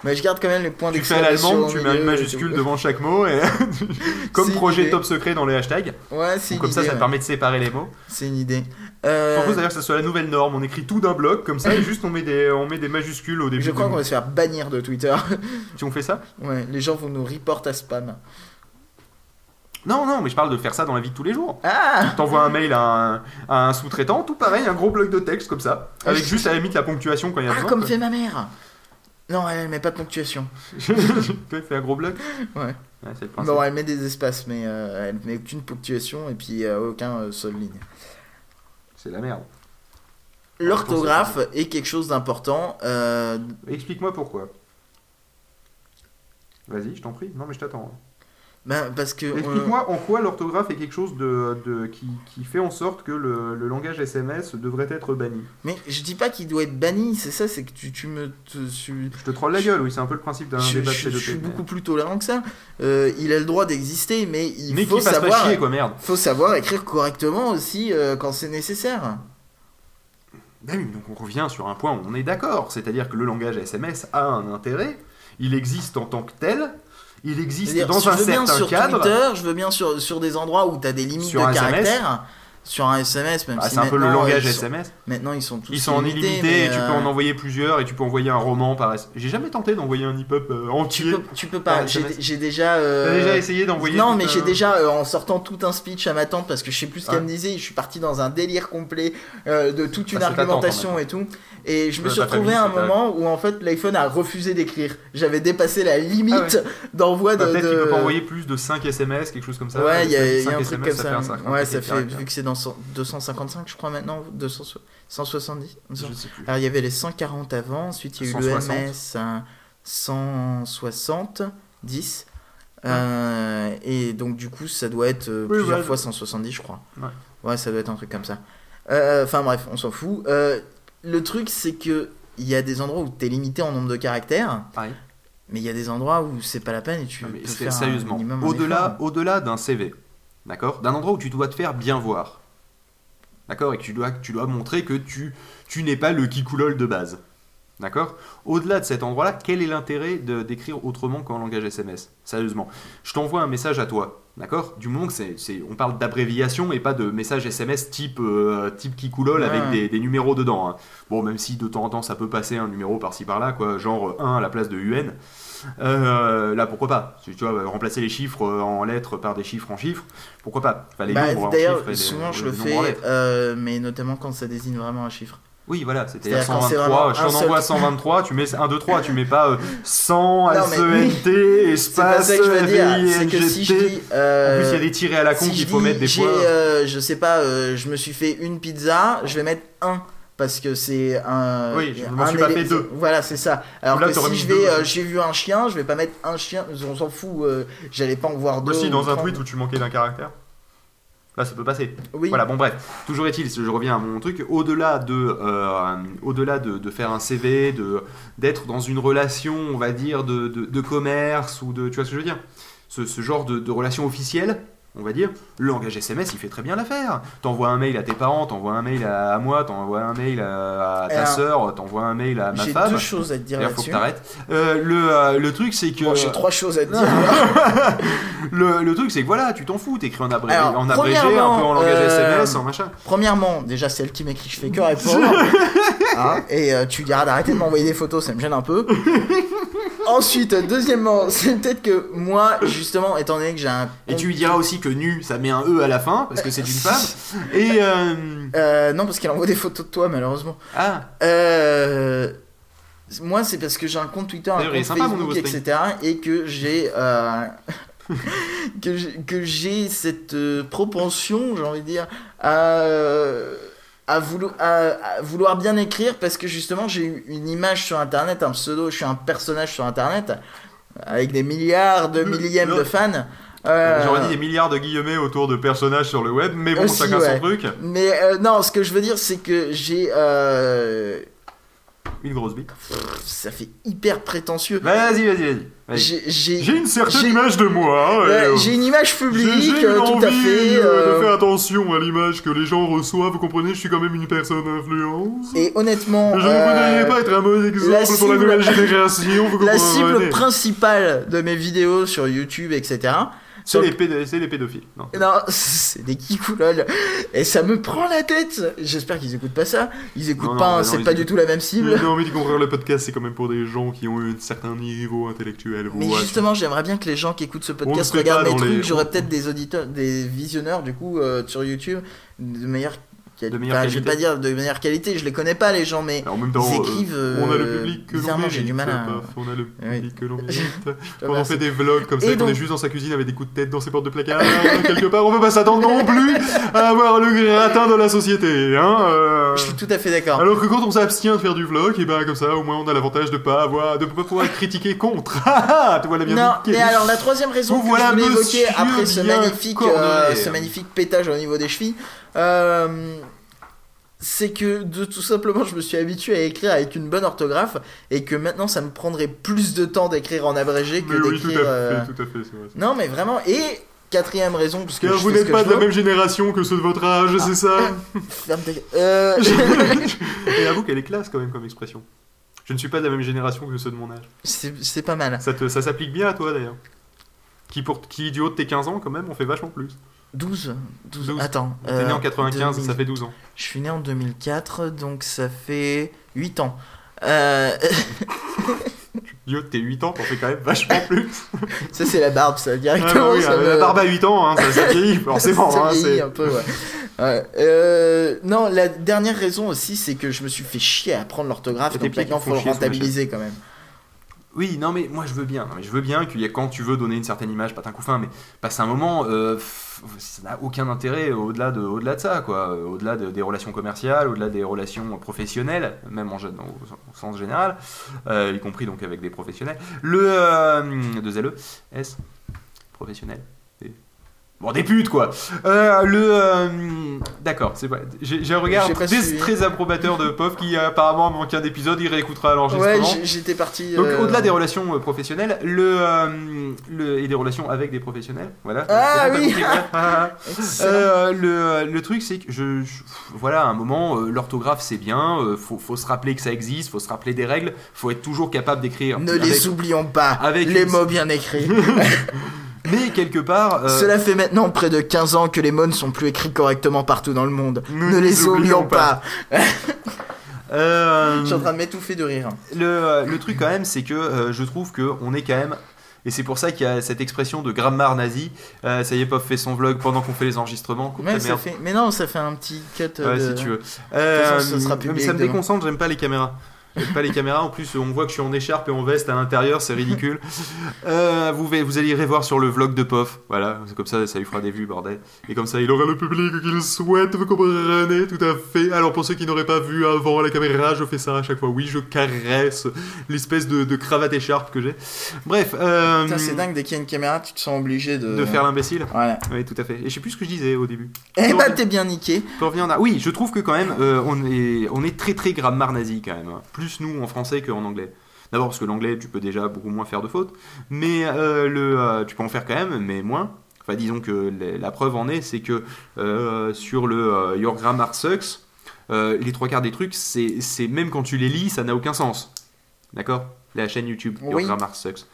Mais je garde quand même les points Tu fais à d'exclamation. l'allemande, au tu mets une milieu, majuscule devant chaque mot, et comme C'est une projet idée. top secret dans les hashtags. Ouais, c'est Donc une comme ça, idée, ça te ouais. permet de séparer les mots. C'est une idée. Je propose d'ailleurs que ça soit la nouvelle norme. On écrit tout d'un bloc, comme ça, et juste on met des majuscules au début. Je crois qu'on va se faire bannir de Twitter. Si on fait ça. Ouais, les gens vont nous report à spam. Non, mais je parle de faire ça dans la vie de tous les jours. Ah T'envoies un mail à un sous-traitant, tout pareil, un gros bloc de texte comme ça, avec juste à la limite la ponctuation quand il y a Ah, besoin. comme quoi. fait ma mère. Non, elle met pas de ponctuation. Tu fais un gros bloc. Ouais. C'est le principe. Bon, elle met des espaces, mais elle met aucune ponctuation et puis aucun seule ligne. C'est la merde. L'orthographe est quelque chose d'important. Explique-moi pourquoi. Vas-y, je t'en prie. Non, mais je t'attends. Parce que Explique-moi en quoi l'orthographe est quelque chose qui fait en sorte que le langage SMS devrait être banni. mais je dis pas qu'il doit être banni, c'est ça, c'est que tu me Je te troll la gueule, oui, c'est un peu le principe d'un débat de je P2P. suis beaucoup plus tolérant que ça. Il a le droit d'exister, mais il Mais faut qu'il fasse pas savoir chier, quoi, merde. faut savoir écrire correctement aussi quand c'est nécessaire. Ben oui, donc on revient sur un point où on est d'accord, c'est-à-dire que le langage SMS a un intérêt, il existe en tant que tel, il existe C'est-à-dire, dans je un veux bien certain sur cadre. Twitter, je veux bien sur des endroits où tu as des limites Sur de un SMS. caractères. Sur un SMS, même Ah, si c'est un peu le maintenant, langage ils sont- SMS. Maintenant, ils sont tous Ils sont en illimité mais, et tu peux en envoyer plusieurs et tu peux envoyer un roman par SMS. J'ai jamais tenté d'envoyer un hip-hop entier. tu peux pas. par J'ai SMS. j'ai déjà. T'as déjà essayé d'envoyer Non, tout mais un- j'ai déjà, en sortant tout un speech à ma tante, parce que je sais plus ce qu'elle me disait, je suis parti dans un délire complet de toute une Bah, c'est ta tante, argumentation en et tout. Et je me suis ta retrouvé famille, à un c'est ta- moment où en fait l'iPhone a refusé d'écrire. J'avais dépassé la limite Ah ouais. d'envoi de. Bah, peut-être qu'il peut de- pas envoyer plus de 5 SMS, quelque chose comme ça. Ouais, il y a 5 un truc SMS, comme ça ça. fait un certain Ouais, paquet ça de fait, caractères. vu que c'est dans 255, je crois maintenant, 170. Je sais plus. Alors il y avait les 140 avant, ensuite il y a eu 160. le MS 160, 10. Et donc du coup ça doit être plusieurs ouais, fois 170 je crois. Ouais. Ouais, ça doit être un truc comme ça. Enfin bref, on s'en fout. Le truc c'est que il y a des endroits où t'es limité en nombre de caractères, Ouais. mais il y a des endroits où c'est pas la peine et tu Non, mais peux c'est- faire sérieusement, un minimum un effort. au-delà d'un CV, d'accord, d'un endroit où tu dois te faire bien voir, d'accord, et que tu dois montrer que tu n'es pas le kikoulol de base, d'accord. Au-delà de cet endroit-là, quel est l'intérêt d'écrire autrement qu'en langage SMS? Sérieusement, je t'envoie un message à toi, d'accord. Du moment que on parle d'abréviation et pas de message SMS type kikoulol avec Ouais. des numéros dedans. Hein. Bon, même si de temps en temps ça peut passer un numéro par-ci par-là, quoi, genre 1 à la place de UN. Là, pourquoi pas? Tu vois, remplacer les chiffres en lettres par des chiffres en chiffres, pourquoi pas? Enfin, les nombres en D'ailleurs, chiffres et souvent je les le nombres en fais, lettres. mais notamment quand ça désigne vraiment un chiffre. Oui, voilà, c'est-à-dire C'est-à-dire quand c'est 123, je vraiment t'en un envoie seul- 123, tu mets 1, 2, 3, tu mets pas 100, Non, mais SENT, C'est pas espace, ça que je veux dire, c'est que si je VINGT. dis. En plus, il y a des tirés à la con si qu'il je faut dis, mettre des j'ai, fois. je sais pas, je me suis fait une pizza, je vais mettre 1 parce que c'est un. Oui, je m'en suis pas fait 2. Voilà, c'est ça. Alors Là, que t'aurais si mis je 2 vais, aussi. j'ai vu un chien, je vais pas mettre un chien, on s'en fout, j'allais pas en voir deux. Aussi, ou dans un 30. tweet où tu manquais d'un caractère. Là, ça peut passer. Oui. Voilà, bon, bref. Toujours est-il, je reviens à mon truc, au-delà de faire un CV, d'être dans une relation, on va dire, de commerce, ou de. Tu vois ce que je veux dire? Ce genre de relation officielle, on va dire, le langage SMS, il fait très bien l'affaire. T'envoies un mail à tes parents, t'envoies un mail à moi, t'envoies un mail à ta Alors, sœur, t'envoies un mail à ma J'ai femme. 2 choses à te dire D'ailleurs, faut que là-dessus. t'arrêtes. Le truc, c'est que. Bon, j'ai 3 choses à te dire. Le truc, c'est que voilà, tu t'en fous, t'écris en abrégé, Alors, un peu en langage SMS, en machin. Premièrement, déjà c'est elle qui m'écrit, je fais que répondre. Hein, et tu diras d'arrêter de m'envoyer des photos, ça me gêne un peu. Ensuite, deuxièmement, c'est peut-être que moi, justement, étant donné que j'ai un Et tu lui diras aussi que nu, ça met un E à la fin, parce que c'est une femme. Et. non, parce qu'elle envoie des photos de toi, malheureusement. Ah, Moi, c'est parce que j'ai un compte Twitter, un D'ailleurs, il est compte sympa, mon Facebook, nouveau string. etc. Et que j'ai que j'ai cette propension, j'ai envie de dire, à vouloir bien écrire, parce que justement, j'ai eu une image sur Internet, un pseudo, je suis un personnage sur Internet, avec des milliards de millièmes de fans. j'aurais dit des milliards de guillemets autour de personnages sur le web, mais bon, Aussi, chacun ouais. son truc. Mais non, ce que je veux dire, c'est que j'ai une grosse bite. Ça fait hyper prétentieux. Vas-y. J'ai une certaine image de moi. J'ai une image publique, j'ai une tout à envie, fait. de faire attention à l'image que les gens reçoivent. Vous comprenez, je suis quand même une personne d'influence. Et honnêtement, je ne voudrais pas être un mauvais exemple pour la nouvelle génération. Vous la comprenez. cible principale de mes vidéos sur YouTube, etc. C'est les pédophiles. Non, c'est des kikoulol. Et ça me prend la tête. J'espère qu'ils écoutent pas ça. Ils écoutent pas, c'est pas du tout la même cible. Non, mais tu comprends, le podcast, c'est quand même pour des gens qui ont eu un certain niveau intellectuel. Mais justement, j'aimerais bien que les gens qui écoutent ce podcast regardent mes trucs. J'aurais peut-être des auditeurs, des visionneurs, du coup, sur YouTube, de meilleure qualité. Je vais pas dire de meilleure qualité, je les connais pas les gens, mais en même temps, ils écrivent. On a le public que l'on mérite. J'ai du mal à. On a le public que l'on mérite. Quand on fait des vlogs comme ça, qu'on est juste dans sa cuisine avec des coups de tête dans ses portes de placard, quelque part, on peut pas s'attendre non plus à avoir le gratin dans la société. Je suis tout à fait d'accord. Alors que quand on s'abstient de faire du vlog, et ben comme ça, au moins, on a l'avantage de pas pouvoir critiquer contre. Tu vois la bien. Non, mais alors la troisième raison que je voulais évoquer après ce magnifique pétage au niveau des chevilles. C'est que tout simplement je me suis habitué à écrire avec une bonne orthographe et que maintenant ça me prendrait plus de temps d'écrire en abrégé que d'écrire. Oui, tout à fait, c'est vrai. Non mais vraiment, et quatrième raison, parce que car vous n'êtes pas de la même génération que ceux de votre âge, c'est ça. Ferme ta Et avoue qu'elle est classe quand même comme expression. Je ne suis pas de la même génération que ceux de mon âge. C'est pas mal. Ça s'applique bien à toi d'ailleurs. Qui du haut de tes 15 ans quand même, on fait vachement plus. 12. Attends. T'es né en 95, ça fait 12 ans. Je suis né en 2004, donc ça fait 8 ans. Du haut de tes 8 ans, t'en fais quand même vachement plus. Ça, c'est la barbe, ça, directement. La barbe à 8 ans, ça vieillit, forcément. Ça vieillit un peu, ouais. Non, la dernière raison aussi, c'est que je me suis fait chier à apprendre l'orthographe, donc maintenant, il faut le rentabiliser quand même. Oui, non mais moi je veux bien qu'il y ait, quand tu veux donner une certaine image, pas un coup fin, mais passer un moment, ça n'a aucun intérêt au-delà de ça, quoi. Au-delà des relations commerciales, au-delà des relations professionnelles, même au sens général, y compris donc avec des professionnels. Deux LE, S, professionnel. Bon, des putes, quoi. D'accord, c'est vrai. J'ai un regard très approbateur de POF qui apparemment manque un épisode, il réécoutera l'enregistrement. Ouais, j'étais parti. Donc, au-delà des relations professionnelles, et des relations avec des professionnels, voilà. Ah oui. Le truc, c'est que voilà, à un moment, l'orthographe c'est bien, faut se rappeler que ça existe, faut se rappeler des règles, faut être toujours capable d'écrire. Ne les oublions pas, avec les mots bien écrits. Mais quelque part... Cela fait maintenant près de 15 ans que les mots ne sont plus écrits correctement partout dans le monde. Ne les oublions pas. Je suis en train de m'étouffer de rire. Le truc quand même, c'est que je trouve qu'on est quand même... Et c'est pour ça qu'il y a cette expression de grammaire nazi. Ça y est, Pop fait son vlog pendant qu'on fait les enregistrements. Mais non, ça fait un petit cut. Si tu veux. Ça sera public, mais ça me déconcentre, j'aime pas les caméras. Pas les caméras, en plus on voit que je suis en écharpe et en veste à l'intérieur, c'est ridicule. Vous allez voir sur le vlog de Pof, voilà, c'est comme ça lui fera des vues, bordel. Et comme ça il aura le public qu'il souhaite, vous comprenez, tout à fait. Alors pour ceux qui n'auraient pas vu avant la caméra, je fais ça à chaque fois, oui, je caresse l'espèce de cravate écharpe que j'ai. Bref. C'est dingue, dès qu'il y a une caméra, tu te sens obligé de faire l'imbécile. Voilà. Oui, tout à fait. Et je sais plus ce que je disais au début. Eh bah t'es bien niqué. Oui, je trouve que quand même, on est très très grammaire nazi quand même. Plus nous en français qu'en anglais. D'abord parce que l'anglais tu peux déjà beaucoup moins faire de fautes, mais tu peux en faire quand même, mais moins. Enfin disons que la preuve en est, c'est que sur le Your Grammar Sucks, les trois quarts des trucs, c'est même quand tu les lis, ça n'a aucun sens. D'accord ? La chaîne YouTube Your Grammar Sucks.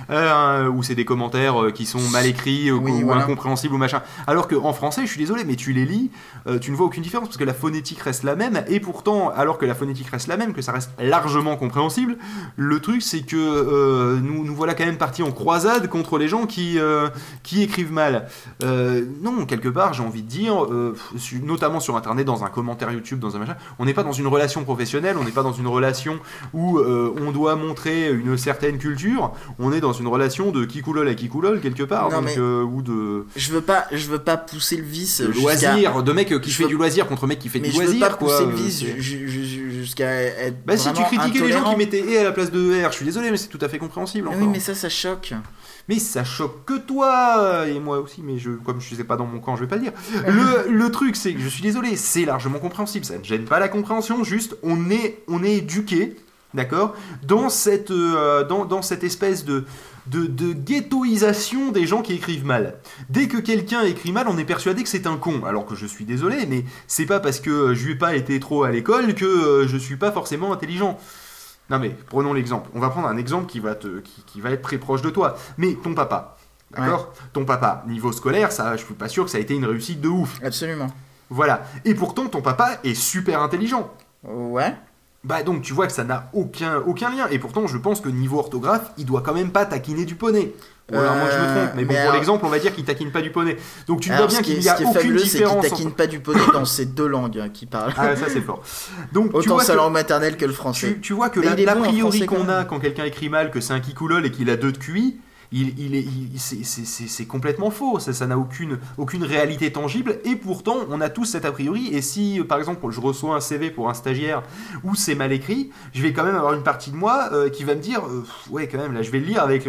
Où c'est des commentaires qui sont mal écrits ou incompréhensibles ou machin. Alors qu'en français, je suis désolé, mais tu les lis, tu ne vois aucune différence parce que la phonétique reste la même. Et pourtant, alors que la phonétique reste la même, que ça reste largement compréhensible, le truc c'est que nous voilà quand même partis en croisade contre les gens qui écrivent mal. Non, quelque part, j'ai envie de dire, notamment sur Internet, dans un commentaire YouTube, dans un machin, on n'est pas dans une relation professionnelle, on n'est pas dans une relation où on doit montrer une certaine culture. On est dans une relation de kikoulol à kikoulol quelque part, non, donc, ou de... Je veux pas pousser le vice loisir, de mec qui fait du loisir contre mec qui fait du loisir. Mais je veux pas pousser le vice jusqu'à être si tu critiquais les gens qui mettaient « et » à la place de « r », je suis désolé, mais c'est tout à fait compréhensible. Oui, mais ça choque. Mais ça choque que toi, et moi aussi, mais comme je sais pas dans mon camp, je vais pas le dire. Le truc, c'est que je suis désolé, c'est largement compréhensible, ça ne gêne pas la compréhension, juste on est éduqué d'accord, dans cette espèce de ghettoisation des gens qui écrivent mal. Dès que quelqu'un écrit mal, on est persuadé que c'est un con. Alors que je suis désolé, mais c'est pas parce que je n'ai pas été trop à l'école que je suis pas forcément intelligent. Non mais, prenons l'exemple. On va prendre un exemple qui va être très proche de toi. Mais ton papa, d'accord ? Ouais. Ton papa, niveau scolaire, ça, je suis pas sûr que ça a été une réussite de ouf. Absolument. Voilà. Et pourtant, ton papa est super intelligent. Ouais. Bah donc tu vois que ça n'a aucun lien. Et pourtant je pense que niveau orthographe, il doit quand même pas taquiner du poney. Ou alors moi je me trompe, mais bon, pour l'exemple on va dire qu'il taquine pas du poney. Donc tu vois bien qu'il n'y a aucune différence. C'est qu'il taquine pas du poney dans ces deux langues qu'il parle. Ah ça c'est fort. Donc, autant sa langue maternelle que le français. Tu vois que l'a priori qu'on a quand quelqu'un écrit mal que c'est un kikoulol et qu'il a 2 de QI, c'est complètement faux, ça n'a aucune réalité tangible, et pourtant on a tous cet a priori. Et si par exemple je reçois un CV pour un stagiaire où c'est mal écrit, je vais quand même avoir une partie de moi qui va me dire ouais quand même là je vais le lire avec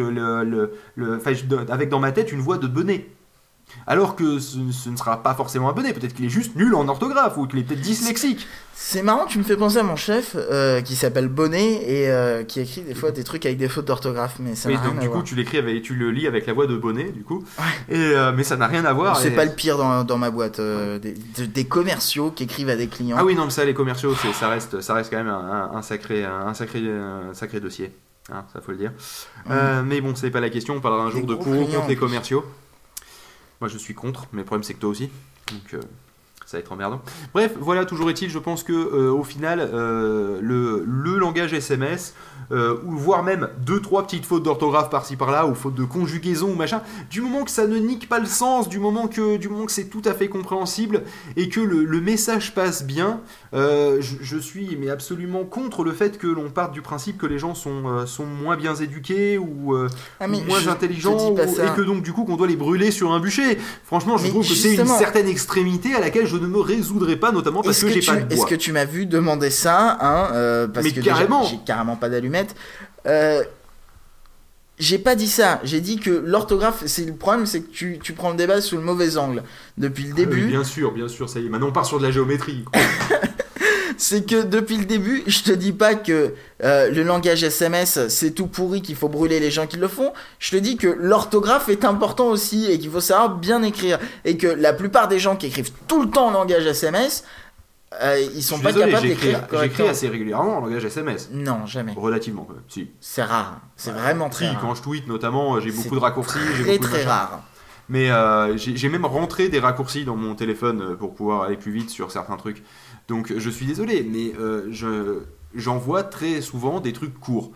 avec dans ma tête une voix de benet. Alors que ce ne sera pas forcément un benet, peut-être qu'il est juste nul en orthographe ou qu'il est peut-être dyslexique. C'est marrant, tu me fais penser à mon chef qui s'appelle Bonnet et qui écrit des fois des trucs avec des fautes d'orthographe, mais ça n'a rien à voir. Du coup, tu le lis avec la voix de Bonnet, du coup. Ouais. Mais ça n'a rien à voir. C'est pas le pire dans ma boîte. Des commerciaux qui écrivent à des clients. Ah oui, non, mais ça, les commerciaux, ça reste quand même un sacré dossier. Hein, ça faut le dire. Mais bon, c'est pas la question. On parlera un jour de pour ou contre les commerciaux. Moi je suis contre, mais le problème c'est que toi aussi, donc ça va être emmerdant. Bref, voilà, toujours est-il, je pense que au final, le langage SMS, ou voire même 2-3 petites fautes d'orthographe par-ci par-là, ou fautes de conjugaison ou machin, du moment que ça ne nique pas le sens, du moment que c'est tout à fait compréhensible, et que le message passe bien, je suis mais absolument contre le fait que l'on parte du principe que les gens sont moins bien éduqués ou moins intelligents, et que donc du coup qu'on doit les brûler sur un bûcher. Franchement, je trouve que c'est une certaine extrémité à laquelle je ne me résoudrai pas, notamment parce que j'ai pas de bois. Est-ce que tu m'as vu demander ça, parce que carrément. Déjà, j'ai carrément pas d'allumette. J'ai pas dit ça. J'ai dit que l'orthographe, le problème, c'est que tu prends le débat sous le mauvais angle depuis le début. Oui, bien sûr, ça y est. Maintenant, on part sur de la géométrie. C'est que depuis le début, je te dis pas que le langage SMS c'est tout pourri, qu'il faut brûler les gens qui le font. Je te dis que l'orthographe est important aussi et qu'il faut savoir bien écrire. Et que la plupart des gens qui écrivent tout le temps en langage SMS, ils sont pas capables d'écrire correctement. J'écris assez régulièrement en langage SMS. Non, jamais. Relativement quand même, si. C'est rare, c'est vraiment très rare. Quand je tweete notamment, j'ai beaucoup de raccourcis. Très rare. Mais j'ai même rentré des raccourcis dans mon téléphone pour pouvoir aller plus vite sur certains trucs. Donc je suis désolé, mais j'en vois très souvent des trucs courts.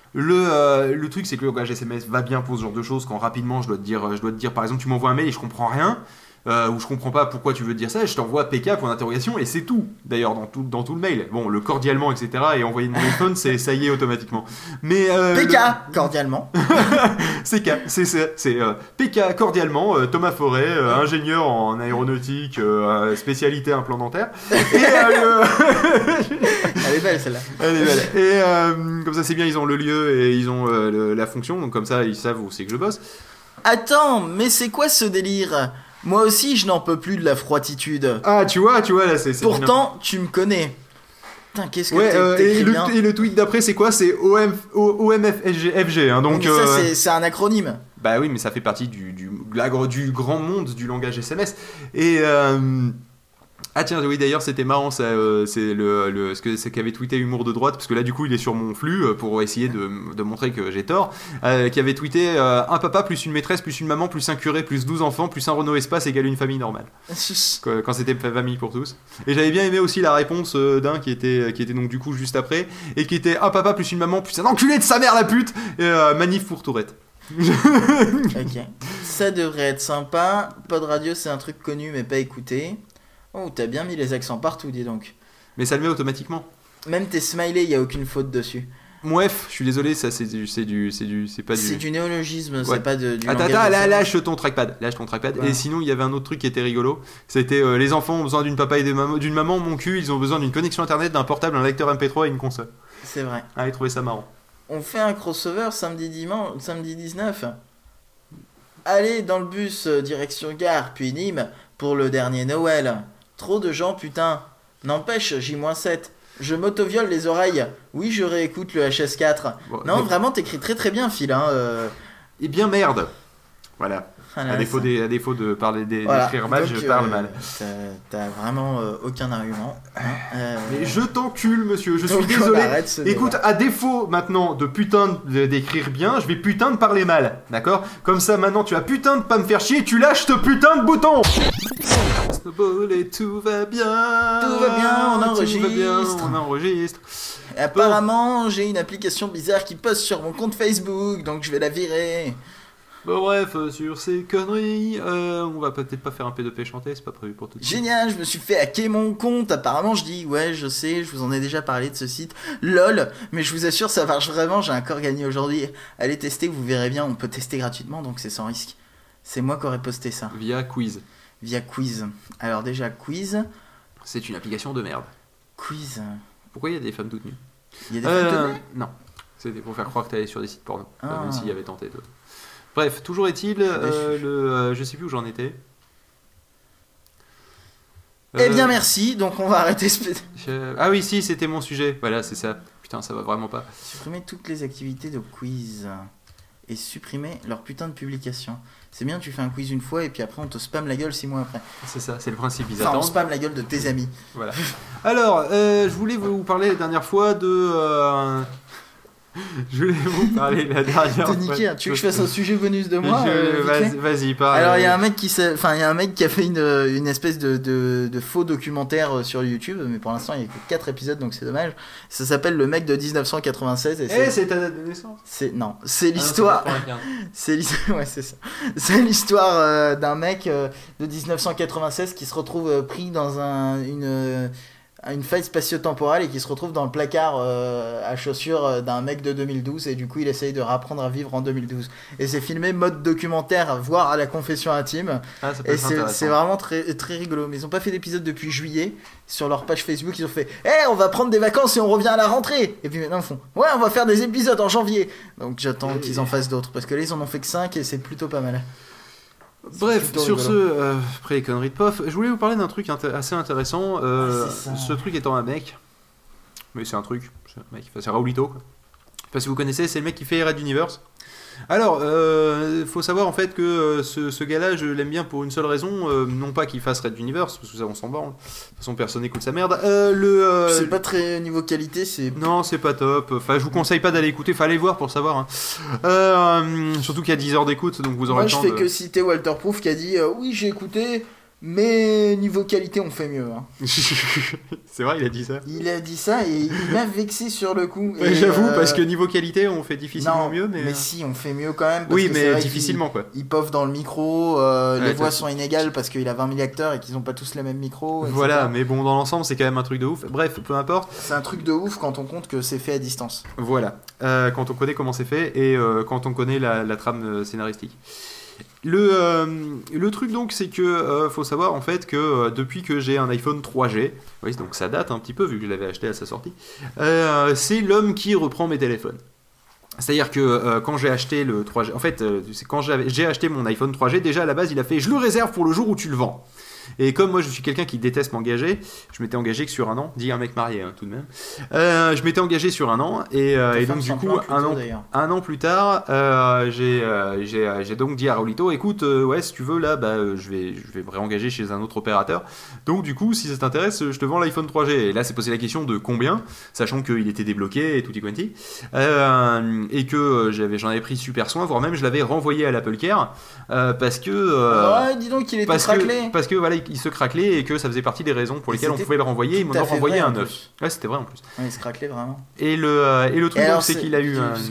Le truc, c'est que le langage SMS va bien pour ce genre de choses. Quand rapidement je dois te dire par exemple, tu m'envoies un mail et je comprends rien, ou je comprends pas pourquoi tu veux dire ça, et je t'envoie PK point d'interrogation, et c'est tout. D'ailleurs dans tout le mail. Bon, le cordialement, etc. et envoyer de mon téléphone, ça y est automatiquement. Mais PK cordialement. c'est PK cordialement. Thomas Forêt, ingénieur en aéronautique, spécialité implant dentaire. Et elle est belle celle-là. Elle est belle. Et comme ça c'est bien, ils ont le lieu et ils ont la fonction, donc comme ça ils savent où c'est que je bosse. Attends, mais c'est quoi ce délire ? Moi aussi, je n'en peux plus de la froiditude. Ah, tu vois, là, c'est... Pourtant, tu me connais. Putain, qu'est-ce que t'écris bien. Et le tweet d'après, c'est quoi ? C'est OMFG, hein, donc... Mais ça, c'est un acronyme. Bah oui, mais ça fait partie du grand monde du langage SMS. Et... Ah tiens, oui, d'ailleurs c'était marrant, ça, c'est ce qu'avait tweeté Humour de droite, parce que là du coup il est sur mon flux pour essayer de montrer que j'ai tort, qui avait tweeté un papa plus une maîtresse plus une maman plus un curé plus 12 enfants plus un Renault Espace égale une famille normale. Quand c'était famille pour tous. Et j'avais bien aimé aussi la réponse d'un qui était donc du coup juste après, et qui était un papa plus une maman plus un enculé de sa mère la pute, manif pour Tourette. Ok, ça devrait être sympa. Pod Radio c'est un truc connu mais pas écouté. Oh, t'as bien mis les accents partout, dis donc. Mais ça le met automatiquement. Même tes smileys, y a aucune faute dessus. Bref, je suis désolé, ça c'est pas du... C'est du néologisme, ouais. C'est pas du langage. Attends, lâche ton trackpad. Ouais. Et sinon, il y avait un autre truc qui était rigolo. C'était les enfants ont besoin d'une papa et d'une maman, mon cul, ils ont besoin d'une connexion internet, d'un portable, un lecteur MP3 et une console. C'est vrai. Ah, ils trouvaient ça marrant. On fait un crossover samedi 19. Allez dans le bus direction gare, puis Nîmes pour le dernier Noël. Trop de gens, putain. N'empêche, J-7. Je m'auto-viole les oreilles. Oui, je réécoute le HS4. Bon, Non, donc- vraiment, t'écris très très bien, Phil. Hein, Eh bien, merde. Voilà. voilà, À défaut de parler voilà. d'écrire mal, Donc, je parle mal. T'as vraiment aucun argument. Hein, Mais je t'encule, monsieur, je suis donc, on désolé. arrête ce Écoute, débat. à défaut maintenant de putain d'écrire bien, je vais putain de parler mal, d'accord? Comme ça maintenant tu as putain de pas me faire chier, tu lâches ce putain de bouton. Snowball et tout va bien. Tout va bien, on Tout va bien, enregistre. on enregistre. Apparemment, j'ai une application bizarre qui poste sur mon compte Facebook, donc je vais la virer. Bon bref, sur ces conneries, on va peut-être pas faire un P2P chanté, c'est pas prévu pour tout de suite. Génial, je me suis fait hacker mon compte. Apparemment, je dis, ouais, je sais, je vous en ai déjà parlé de ce site. LOL, mais je vous assure, ça marche vraiment. J'ai un corps gagné aujourd'hui. Allez tester, vous verrez bien. On peut tester gratuitement, donc c'est sans risque. C'est moi qui aurais posté ça. Via Quiz. Via Quiz. Alors, déjà, Quiz. C'est une application de merde. Quiz. Pourquoi il y a des femmes toutes nues? Il y a des photos. Non. C'était pour faire croire que t'allais sur des sites porno. Ah. Même s'il y avait tenté de... Bref, toujours est-il, je sais plus où j'en étais. Eh bien, merci. Donc, on va arrêter ce. Ah oui, si, c'était mon sujet. Voilà, c'est ça. Putain, ça va vraiment pas. Supprimer toutes les activités de quiz. Et supprimer leur putain de publication. C'est bien, tu fais un quiz une fois et puis après on te spam la gueule 6 mois après. C'est ça, c'est le principe. Ils Enfin, on attendent. spam la gueule de tes amis. Voilà. Alors, je voulais vous parler la dernière fois de... Je voulais vous parler la dernière T'es fois... niqué, hein. Tu veux que je fasse un sujet bonus de moi Vas-y, parle. Alors il y a un mec qui a fait une espèce de faux documentaire sur YouTube, mais pour l'instant il n'y a que 4 épisodes donc c'est dommage. Ça s'appelle Le mec de 1996 et c'est ta date de naissance? c'est l'histoire c'est l'histoire ouais, c'est ça. C'est l'histoire d'un mec de 1996 qui se retrouve pris dans une faille spatio-temporelle et qui se retrouve dans le placard à chaussures d'un mec de 2012 et du coup il essaye de réapprendre à vivre en 2012 et c'est filmé mode documentaire voire à la confession intime Ah, ça peut et être intéressant. c'est vraiment très, très rigolo, mais ils ont pas fait d'épisode depuis juillet. Sur leur page Facebook ils ont fait on va prendre des vacances et on revient à la rentrée et puis maintenant ils font ouais on va faire des épisodes en janvier, donc j'attends qu'ils en fassent d'autres parce que là ils en ont fait que 5 et c'est plutôt pas mal. Bref, plutôt sur rigolo. après les conneries de pof, je voulais vous parler d'un truc assez intéressant. c'est ça. Ce truc étant un mec, mais c'est un truc, c'est un mec, enfin, c'est Raoulito, quoi. Parce que vous connaissez, c'est le mec qui fait Red Universe. Alors, faut savoir en fait que ce gars-là, je l'aime bien pour une seule raison, non pas qu'il fasse Red Universe, parce que ça on s'en branle. De toute façon, personne n'écoute sa merde. C'est pas très niveau qualité, c'est Non, c'est pas top. Enfin, je vous conseille pas d'aller écouter. Fallait voir pour savoir. Hein. Surtout qu'il y a 10 heures d'écoute, donc vous aurez moi le je temps fais de... que citer Walter Proof qui a dit oui j'ai écouté mais niveau qualité on fait mieux hein. C'est vrai, il a dit ça. Il a dit ça et il m'a vexé sur le coup. Ouais, Et, j'avoue, parce que niveau qualité, on fait difficilement non, mieux, mais... si, on fait mieux quand même. Parce Oui, que c'est mais vrai difficilement, quoi. Il poffe dans le micro, les Ouais, voix ça, sont inégales parce qu'il a 20 000 acteurs et qu'ils ont pas tous les mêmes micros. etc. Voilà, mais bon, dans l'ensemble, c'est quand même un truc de ouf. Bref, peu importe. C'est un truc de ouf quand on compte que c'est fait à distance. Voilà. Quand on connaît comment c'est fait et quand on connaît la trame scénaristique. Le truc donc c'est que faut savoir en fait que depuis que j'ai un iPhone 3G, oui, donc ça date un petit peu vu que je l'avais acheté à sa sortie, c'est l'homme qui reprend mes téléphones. C'est-à-dire que quand j'ai acheté le 3G, en fait c'est quand j'ai acheté mon iPhone 3G, déjà à la base il a fait je le réserve pour le jour où tu le vends. Et comme moi je suis quelqu'un qui déteste m'engager, je m'étais engagé que sur un an, dit un mec marié hein, tout de même, je m'étais engagé sur un an et donc du coup un an plus tard j'ai donc dit à Raoulito écoute ouais si tu veux là je vais me réengager chez un autre opérateur, donc du coup si ça t'intéresse je te vends l'iPhone 3G et là c'est posé la question de combien, sachant qu'il était débloqué et tutti quanti et que j'en avais pris super soin, voire même je l'avais renvoyé à l'Apple Care parce que ouais dis donc il était craquelé parce que voilà il se craquelait et que ça faisait partie des raisons pour lesquelles on pouvait le renvoyer. Ils m'en ont renvoyé un neuf. Ouais, c'était vrai en plus. Ouais, il se craquelait vraiment. Et le truc donc, c'est qu'il a eu un.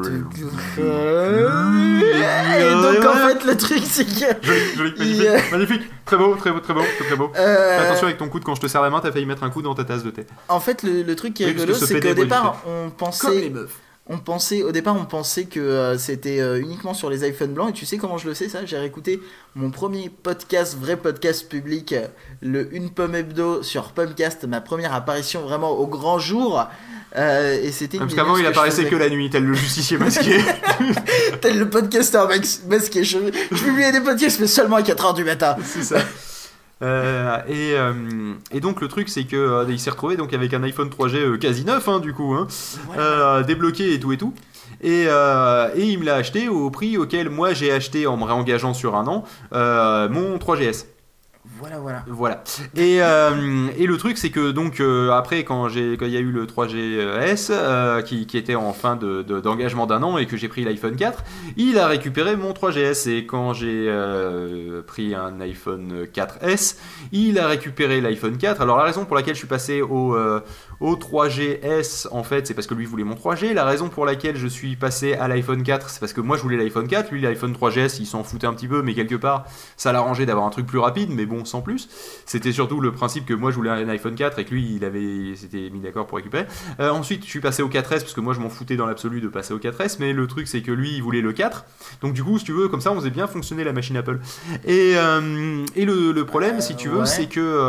Et donc en fait le truc c'est que. Joli, magnifique, magnifique, très beau. Attention avec ton coude quand je te serre la main, t'as failli mettre un coude dans ta tasse de thé. En fait le truc qui est rigolo c'est qu'au départ on pensait. Au départ, on pensait que c'était uniquement sur les iPhones blancs. Et tu sais comment je le sais ça? J'ai réécouté mon premier vrai podcast public, le Une Pomme Hebdo sur Pomcast, ma première apparition vraiment au grand jour. Et c'était parce qu'avant il apparaissait que la nuit, tel le justicier masqué. Tel le podcasteur masqué. Je publiais des podcasts mais seulement à 4h du matin. C'est ça. Et donc le truc c'est que il s'est retrouvé donc avec un iPhone 3G quasi neuf du coup, débloqué et tout. Et il me l'a acheté au prix auquel moi j'ai acheté en me réengageant sur un an mon 3GS. Voilà. Et le truc, c'est que donc après, quand il y a eu le 3GS qui était en fin d'engagement d'un an et que j'ai pris l'iPhone 4, il a récupéré mon 3GS. Et quand j'ai pris un iPhone 4S, il a récupéré l'iPhone 4. Alors la raison pour laquelle je suis passé au 3GS, en fait, c'est parce que lui voulait mon 3G. La raison pour laquelle je suis passé à l'iPhone 4, c'est parce que moi je voulais l'iPhone 4. Lui, l'iPhone 3GS, il s'en foutait un petit peu, mais quelque part, ça l'arrangeait d'avoir un truc plus rapide, mais bon, sans plus. C'était surtout le principe que moi je voulais un iPhone 4 et que lui, il s'était mis d'accord pour récupérer. Ensuite, je suis passé au 4S, parce que moi je m'en foutais dans l'absolu de passer au 4S, mais le truc, c'est que lui, il voulait le 4. Donc du coup, si tu veux, comme ça, on faisait bien fonctionner la machine Apple. Et le problème, si tu veux, c'est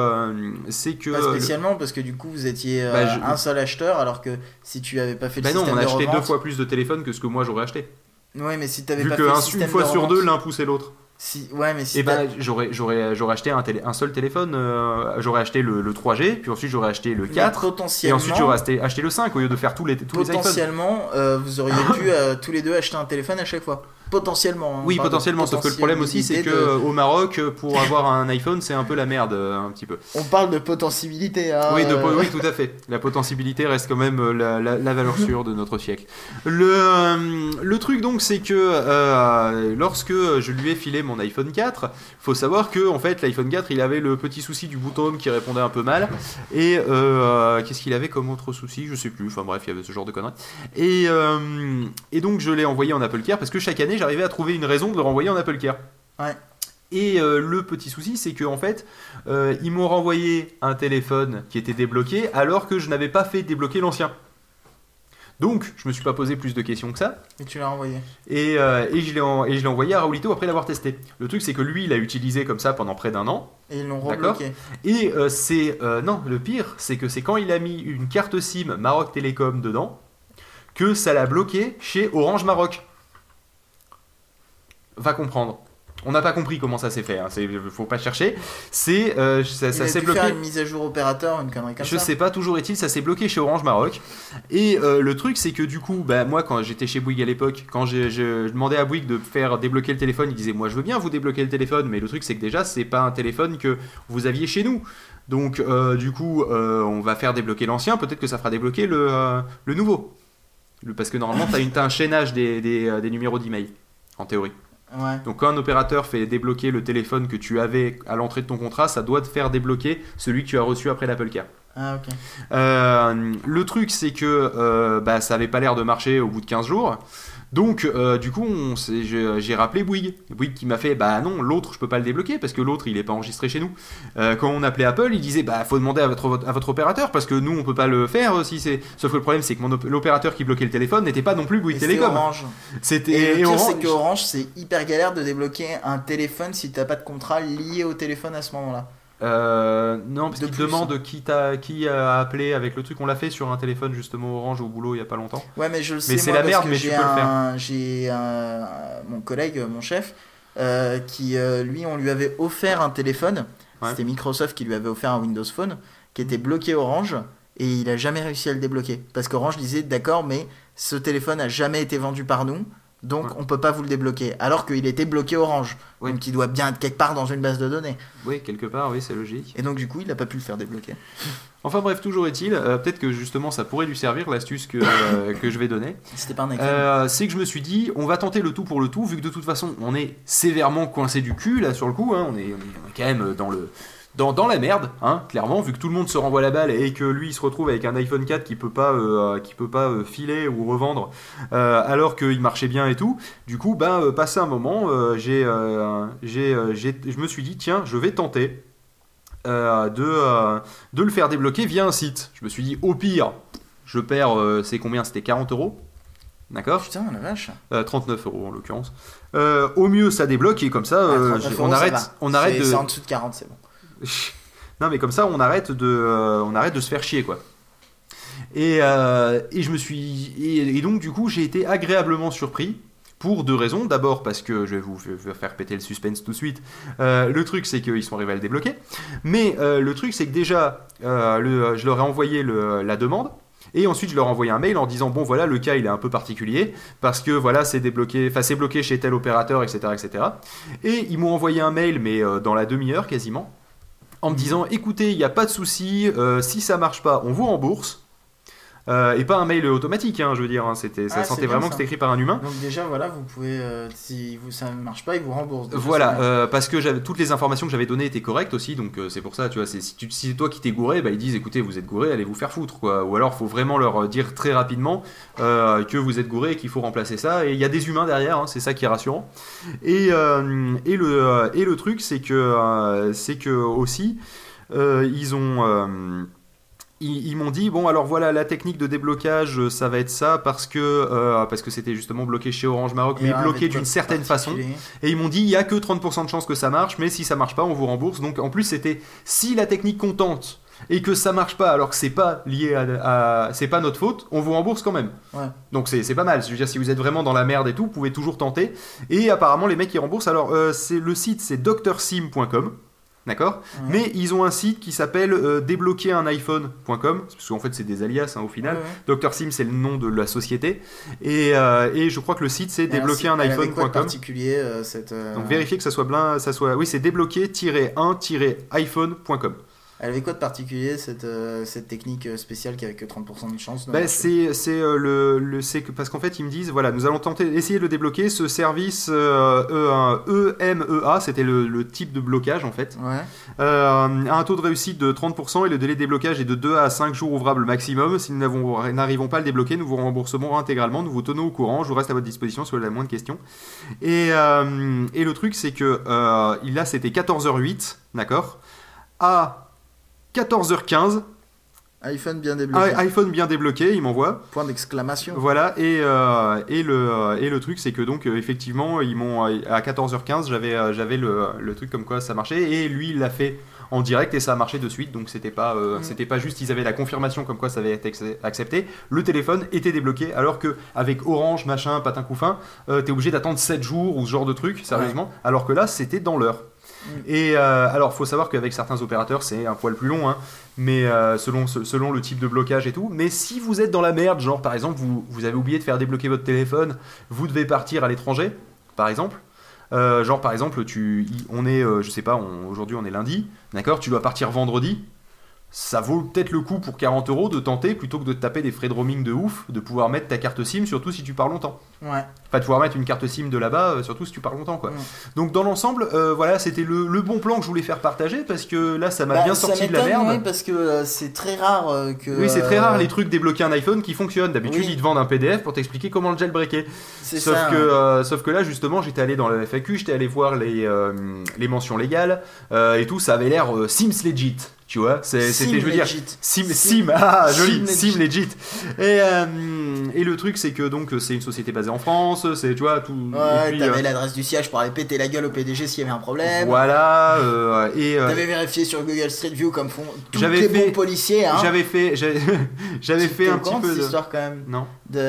que pas spécialement, parce que du coup, vous étiez un seul acheteur, alors que si tu avais pas fait le système de revente... non, on a acheté 2 fois plus de téléphones que ce que moi j'aurais acheté. Ouais, mais si t'avais pas fait le système de revente... Vu qu'une fois sur deux, l'un poussait l'autre. J'aurais acheté un seul téléphone, j'aurais acheté le 3G, puis ensuite j'aurais acheté le 4, et ensuite j'aurais acheté le 5 au lieu de faire tous les iPhones. Potentiellement, vous auriez pu tous les deux acheter un téléphone à chaque fois. Potentiellement. Oui, potentiellement, sauf que le problème aussi, c'est qu'au Maroc, pour avoir un iPhone, c'est un peu la merde, un petit peu. On parle de potentibilité. Oui, tout à fait. La potentibilité reste quand même la valeur sûre de notre siècle. Le truc donc, c'est que lorsque je lui ai filé mon iPhone 4, faut savoir que en fait, l'iPhone 4, il avait le petit souci du bouton home qui répondait un peu mal. Et qu'est-ce qu'il avait comme autre souci? Je sais plus. Enfin bref, il y avait ce genre de conneries. Et donc, je l'ai envoyé en Apple Care parce que chaque année, j'arrivais à trouver une raison de le renvoyer en Apple Care. Ouais. Et le petit souci, c'est qu'en fait, ils m'ont renvoyé un téléphone qui était débloqué alors que je n'avais pas fait débloquer l'ancien. Donc, je me suis pas posé plus de questions que ça. Et tu l'as renvoyé. Et je l'ai envoyé à Raoulito après l'avoir testé. Le truc, c'est que lui, il l'a utilisé comme ça pendant près d'un an. Et ils l'ont rebloqué. Et non, le pire, c'est que c'est quand il a mis une carte SIM Maroc Télécom dedans que ça l'a bloqué chez Orange Maroc. Va comprendre. On n'a pas compris comment ça s'est fait. Faut pas chercher. Ça s'est bloqué. Faire une mise à jour opérateur, une connerie comme ça. Je sais pas. Toujours est-il, ça s'est bloqué chez Orange Maroc. Et le truc, c'est que du coup, moi, quand j'étais chez Bouygues à l'époque, quand je demandais à Bouygues de faire débloquer le téléphone, il disait moi, je veux bien vous débloquer le téléphone, mais le truc, c'est que déjà, c'est pas un téléphone que vous aviez chez nous. Donc, du coup, on va faire débloquer l'ancien. Peut-être que ça fera débloquer le nouveau. Parce que normalement, t'as un chaînage des numéros d'email, en théorie. Ouais. Donc quand un opérateur fait débloquer le téléphone que tu avais à l'entrée de ton contrat, ça doit te faire débloquer celui que tu as reçu après l'Apple Care. Ah ok. Le truc, c'est que ça avait pas l'air de marcher au bout de 15 jours. Donc du coup j'ai rappelé Bouygues qui m'a fait non, l'autre je peux pas le débloquer parce que l'autre il est pas enregistré chez nous. Quand on appelait Apple, il disait faut demander à votre opérateur parce que nous on peut pas le faire si c'est. Sauf que le problème c'est que l'opérateur qui bloquait le téléphone n'était pas non plus Bouygues Télécom. Orange. Et le pire Orange... c'est que Orange c'est hyper galère de débloquer un téléphone si t'as pas de contrat lié au téléphone à ce moment-là. Non, parce qu'il demande qui a appelé avec le truc. On l'a fait sur un téléphone justement Orange au boulot il y a pas longtemps. Ouais, mais je le sais. Mais c'est la merde, mais tu peux le faire. J'ai mon collègue, mon chef, qui lui, on lui avait offert un téléphone. Ouais. C'était Microsoft qui lui avait offert un Windows Phone qui était bloqué Orange et il a jamais réussi à le débloquer parce qu'Orange disait d'accord, mais ce téléphone a jamais été vendu par nous. Donc on peut pas vous le débloquer, alors qu'il était bloqué Orange, donc il doit bien être quelque part dans une base de données. Oui, quelque part, oui, c'est logique. Et donc du coup, il a pas pu le faire débloquer. Enfin bref, toujours est-il, peut-être que justement ça pourrait lui servir l'astuce que je vais donner. C'était pas un c'est que je me suis dit, on va tenter le tout pour le tout, vu que de toute façon on est sévèrement coincé du cul là sur le coup, on est quand même dans la merde, clairement, vu que tout le monde se renvoie la balle et que lui il se retrouve avec un iPhone 4 qui peut pas filer ou revendre alors qu'il marchait bien et tout. Du coup, passé un moment, je me suis dit tiens, je vais tenter de le faire débloquer via un site. Je me suis dit au pire, je perds, c'est combien? C'était 40€. D'accord. Putain, la vache. 39€ en l'occurrence. Au mieux, ça débloque et comme ça, on arrête de. C'est en dessous de 40, c'est bon. Non mais comme ça on arrête de se faire chier quoi. Et je me suis et donc du coup j'ai été agréablement surpris pour 2 raisons. D'abord parce que je vais vous faire péter le suspense tout de suite. Le truc c'est qu'ils sont arrivés à le débloquer. Mais le truc c'est que déjà je leur ai envoyé la demande. Et ensuite je leur ai envoyé un mail en disant bon voilà, le cas il est un peu particulier parce que voilà c'est bloqué chez tel opérateur, etc. Et ils m'ont envoyé un mail mais dans la demi-heure quasiment en me disant écoutez, il n'y a pas de souci, si ça marche pas on vous rembourse. Et pas un mail automatique, hein, je veux dire, hein, ça sentait vraiment que c'était écrit par un humain. Donc déjà, voilà, vous pouvez, si ça ne marche pas, ils vous remboursent. Voilà, parce que toutes les informations que j'avais données étaient correctes aussi, donc c'est pour ça, tu vois, si c'est toi qui t'es gouré, bah, ils disent, écoutez, vous êtes gouré, allez vous faire foutre, quoi. Ou alors, il faut vraiment leur dire très rapidement que vous êtes gouré et qu'il faut remplacer ça, et il y a des humains derrière, hein, c'est ça qui est rassurant. Et le truc, c'est que aussi, ils ont... Ils m'ont dit bon alors voilà la technique de déblocage ça va être ça parce que c'était justement bloqué chez Orange Maroc mais bloqué d'une certaine façon et ils m'ont dit il y a que 30% de chances que ça marche mais si ça marche pas on vous rembourse. Donc en plus c'était si la technique contente et que ça marche pas alors que c'est pas lié c'est pas notre faute, on vous rembourse quand même. Ouais. Donc c'est pas mal. Je veux dire si vous êtes vraiment dans la merde et tout, vous pouvez toujours tenter. Et apparemment les mecs ils remboursent. Alors le site c'est drsim.com. D'accord. Mais ils ont un site qui s'appelle débloqueruniphone.com parce qu'en fait c'est des alias hein, au final. Dr Sim c'est le nom de la société et je crois que le site c'est débloqueruniphone.com. particulier Donc vérifiez que ça soit oui c'est débloquer-1-iphone.com. Elle avait quoi de particulier cette technique spéciale qui avait que 30% de chance parce qu'en fait ils me disent voilà nous allons essayer de le débloquer ce service EMEA c'était le type de blocage en fait a un taux de réussite de 30% et le délai de déblocage est de 2 à 5 jours ouvrables maximum. Si nous n'arrivons pas à le débloquer nous vous rembourserons intégralement, nous vous tenons au courant, je vous reste à votre disposition si vous avez la moindre question. Et le truc c'est que là c'était 14h08 d'accord à 14h15 iPhone bien débloqué. iPhone bien débloqué, il m'envoie. Point d'exclamation. Voilà, et le truc, c'est que donc, effectivement, ils m'ont à 14h15, j'avais le truc comme quoi ça marchait, et lui, il l'a fait en direct et ça a marché de suite, donc c'était pas juste, ils avaient la confirmation comme quoi ça avait été accepté. Le téléphone était débloqué, alors que avec Orange, machin, patin couffin, t'es obligé d'attendre 7 jours ou ce genre de truc, sérieusement, alors que là, c'était dans l'heure. Et alors faut savoir qu'avec certains opérateurs c'est un poil plus long hein, mais selon le type de blocage et tout, mais si vous êtes dans la merde, genre par exemple vous avez oublié de faire débloquer votre téléphone, vous devez partir à l'étranger par exemple, genre par exemple on est je sais pas, aujourd'hui on est lundi, d'accord, tu dois partir vendredi, ça vaut peut-être le coup pour 40€ de tenter plutôt que de te taper des frais de roaming de ouf, de pouvoir mettre ta carte SIM surtout si tu pars longtemps. Ouais. Enfin, de pouvoir mettre une carte SIM de là-bas surtout si tu pars longtemps quoi. Donc dans l'ensemble, voilà, c'était le bon plan que je voulais faire partager parce que là ça m'a bien sorti de la merde. Oui, parce que c'est très rare que. Oui, c'est très rare les trucs débloquer un iPhone qui fonctionnent. D'habitude ils te vendent un PDF pour t'expliquer comment le jailbreaker. Sauf que là justement j'étais allé dans la FAQ, j'étais allé voir les mentions légales et tout, ça avait l'air Sims legit. Tu vois, c'était, je veux dire, Sim, joli, Sim legit. Et le truc, c'est que donc c'est une société basée en France, c'est, tu vois, tout. Ouais, t'avais l'adresse du siège pour aller péter la gueule au PDG s'il y avait un problème. Voilà, t'avais vérifié sur Google Street View comme font tous les bons policiers, hein. J'avais fait un petit peu de. Histoire quand même. Non.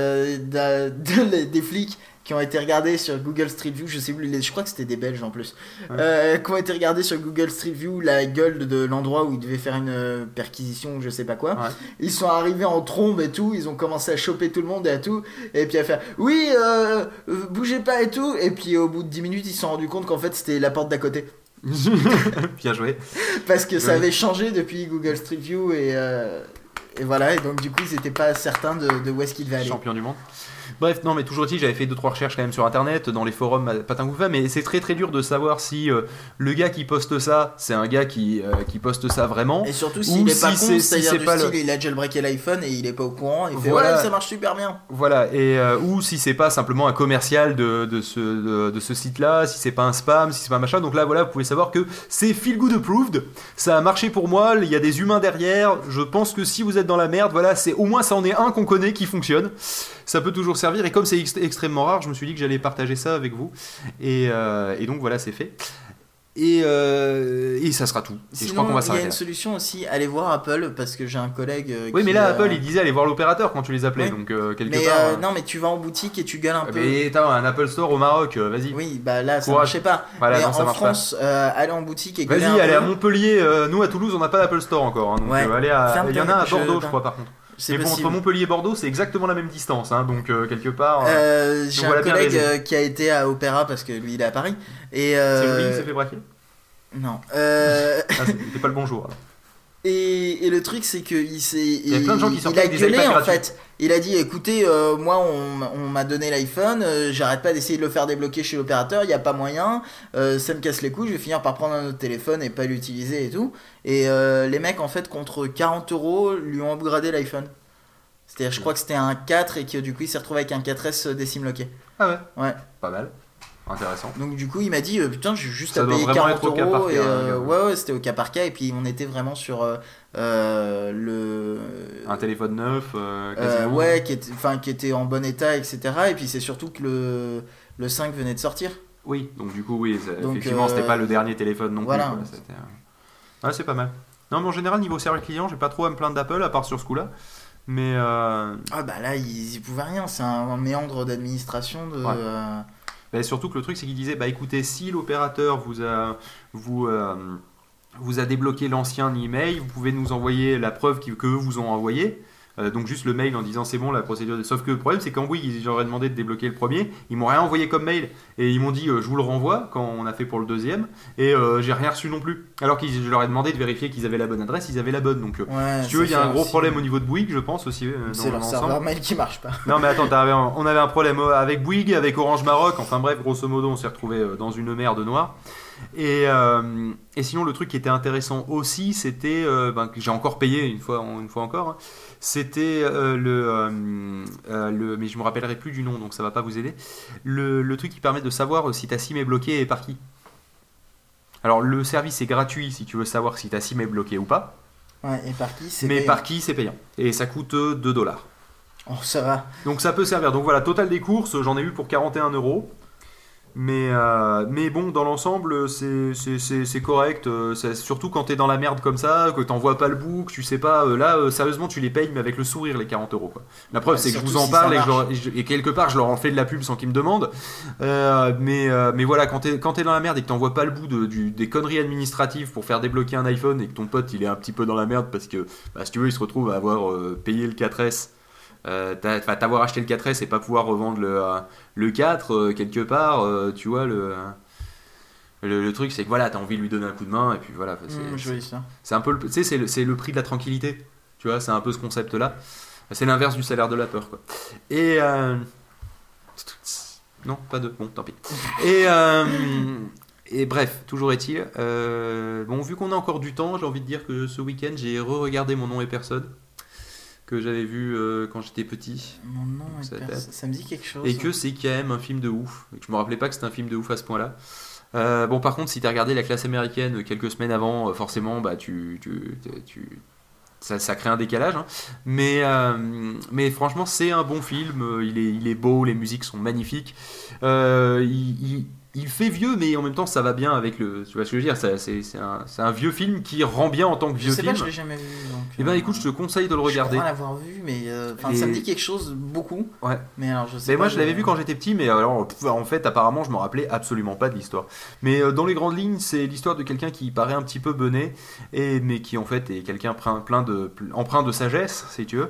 Des flics qui ont été regardés sur Google Street View, je crois que c'était des Belges en plus, qui ont été regardés sur Google Street View la gueule de l'endroit où ils devaient faire une perquisition ou je sais pas quoi. Ouais. Ils sont arrivés en trombe et tout, ils ont commencé à choper tout le monde et tout, et puis à faire oui, bougez pas et tout, et puis au bout de 10 minutes ils se sont rendus compte qu'en fait c'était la porte d'à côté. Bien joué. Parce que ça avait changé depuis Google Street View et voilà, et donc du coup ils étaient pas certains de où est-ce qu'ils devaient aller. Champion du monde. Bref, non mais toujours dit, j'avais fait 2-3 recherches quand même sur internet, dans les forums patin couffin, mais c'est très très dur de savoir si le gars qui poste ça, c'est un gars qui poste ça vraiment. Et surtout s'il est pas con, c'est-à-dire du style il a jailbreaké l'iPhone et il est pas au courant, il fait ouais ça marche super bien. Voilà, et ou si c'est pas simplement un commercial de ce site-là, si c'est pas un spam, si c'est pas un machin, donc là voilà, vous pouvez savoir que c'est feel good approved, ça a marché pour moi, il y a des humains derrière, je pense que si vous êtes dans la merde, voilà, c'est au moins ça en est un qu'on connaît qui fonctionne. Ça peut toujours servir, et comme c'est extrêmement rare, je me suis dit que j'allais partager ça avec vous, et donc voilà, c'est fait. Et ça sera tout. Et je crois qu'on Sinon, va il y a s'arrêter une là. solution aussi, aller voir Apple, parce que j'ai un collègue Oui, qui... mais là, Apple, il disait aller voir l'opérateur quand tu les appelais, Oui. donc quelque Mais part. non, mais tu vas en boutique et tu gueules un peu. Mais t'as un Apple Store au Maroc, vas-y. Oui, bah là, ça Courage. marchait pas. Voilà, mais non, ça en marche France, aller en boutique et gueuler Vas-y, un allez peu... à Montpellier. Nous, à Toulouse, on n'a pas d'Apple Store encore. Hein, donc Ouais. allez à... Ferme Il y en a ta- à Bordeaux, je- je crois, par contre. C'est Mais bon, possible. entre Montpellier et Bordeaux, c'est exactement la même distance. Hein, donc, quelque part. J'ai voilà un bien collègue raison. qui a été à Opéra parce que lui il est à Paris et C'est Oli qui s'est fait braquer non Ah, c'était pas le bonjour. Alors. et le truc c'est que il y a plein de gens qui sortent a avec des gueulé iPads en gratuits. fait. Il a dit écoutez moi on m'a donné l'iPhone, j'arrête pas d'essayer de le faire débloquer chez l'opérateur, il y a pas moyen, ça me casse les couilles, je vais finir par prendre un autre téléphone et pas l'utiliser et tout. Et les mecs en fait contre 40 € lui ont upgradé l'iPhone. C'est-à-dire je crois que c'était un 4 et que du coup il s'est retrouvé avec un 4S décimloqué. Ah ouais Ouais. Pas mal. Intéressant. Donc du coup il m'a dit putain j'ai juste Ça à doit payer vraiment 40 être au cas par euros cas, et hein, ouais c'était au cas par cas et puis on était vraiment sur le Un téléphone neuf, quasiment. ouais qui était en bon état etc et puis c'est surtout que le 5 venait de sortir. Oui, donc du coup, oui, Donc, effectivement, c'était pas le dernier téléphone non voilà. plus. Quoi, c'était, Ouais, c'est pas mal. Non, mais en général, niveau service client, j'ai pas trop à me plaindre d'Apple, à part sur ce coup-là. Mais Ah bah là ils y pouvaient rien, c'est un méandre d'administration de Ouais. bah, surtout que le truc, c'est qu'il disait, bah écoutez, si l'opérateur vous a débloqué l'ancien email, vous pouvez nous envoyer la preuve que eux vous ont envoyé. Donc juste le mail en disant c'est bon la procédure. Sauf que le problème c'est qu'en oui j'aurais demandé de débloquer le premier, ils m'ont rien envoyé comme mail et ils m'ont dit je vous le renvoie quand on a fait pour le deuxième et j'ai rien reçu non plus. Alors que je leur ai demandé de vérifier qu'ils avaient la bonne adresse, ils avaient la bonne. Donc ouais, si tu veux il y a ça un fait gros aussi- problème au niveau de Bouygues je pense aussi. c'est dans leur l'ensemble. serveur mail qui marche pas. Non mais attends, on avait un problème avec Bouygues, avec Orange Maroc, enfin bref, grosso modo on s'est retrouvé dans une mer de noir. Et sinon le truc qui était intéressant aussi, c'était, que j'ai encore payé une fois encore, hein, c'était mais je me rappellerai plus du nom donc ça va pas vous aider, le truc qui permet de savoir si ta SIM est bloquée et par qui. Alors le service est gratuit si tu veux savoir si ta SIM est bloquée ou pas, Ouais, et par qui c'est mais payant. par qui c'est payant et ça coûte 2$. Oh ça va. Donc ça peut servir. Donc voilà, total des courses, j'en ai eu pour 41€. Mais bon, dans l'ensemble, c'est correct. Surtout quand t'es dans la merde comme ça, que t'en vois pas le bout, que tu sais pas. Sérieusement, tu les payes, mais avec le sourire, les 40€. Quoi. La preuve, Ouais, c'est que je surtout vous en si parle ça et quelque part, je leur en fais de la pub sans qu'ils me demandent. Mais voilà, quand t'es dans la merde et que t'en vois pas le bout des conneries administratives pour faire débloquer un iPhone et que ton pote il est un petit peu dans la merde parce que, si tu veux, il se retrouve à avoir payé le 4S. T'avoir acheté le 4S et pas pouvoir revendre le 4 quelque part, tu vois, le truc c'est que voilà, t'as envie de lui donner un coup de main et puis voilà, Joli ça. c'est un peu tu sais, c'est le prix de la tranquillité, tu vois, c'est un peu ce concept là, c'est l'inverse du salaire de la peur quoi. Et non, pas de, bon tant pis. Et bref, toujours est-il, bon, vu qu'on a encore du temps, j'ai envie de dire que ce week-end j'ai re-regardé Mon nom est personne, que j'avais vu quand j'étais petit. Mon nom Ça est date. ça me dit quelque chose. Et que c'est quand même un film de ouf. Et que je me rappelais pas que c'était un film de ouf à ce point-là. Bon, par contre, si t'as regardé la classe américaine quelques semaines avant, forcément, bah, ça crée un décalage. Hein. Mais franchement, c'est un bon film. Il est beau, les musiques sont magnifiques. Il fait vieux, mais en même temps, ça va bien avec le. Tu vois ce que je veux dire, c'est un vieux film qui rend bien en tant que Je vieux sais film. pas, je l'ai jamais vu. Donc, Et ben écoute, je te conseille de le regarder. Je crois l'avoir vu, mais Et- ça me dit quelque chose beaucoup. Ouais. Mais alors je sais Mais pas. moi je l'avais vu quand j'étais petit, mais alors en fait apparemment je me rappelais absolument pas de l'histoire. Mais dans les grandes lignes, c'est l'histoire de quelqu'un qui paraît un petit peu bené, mais qui en fait est quelqu'un empreint de sagesse, si tu veux,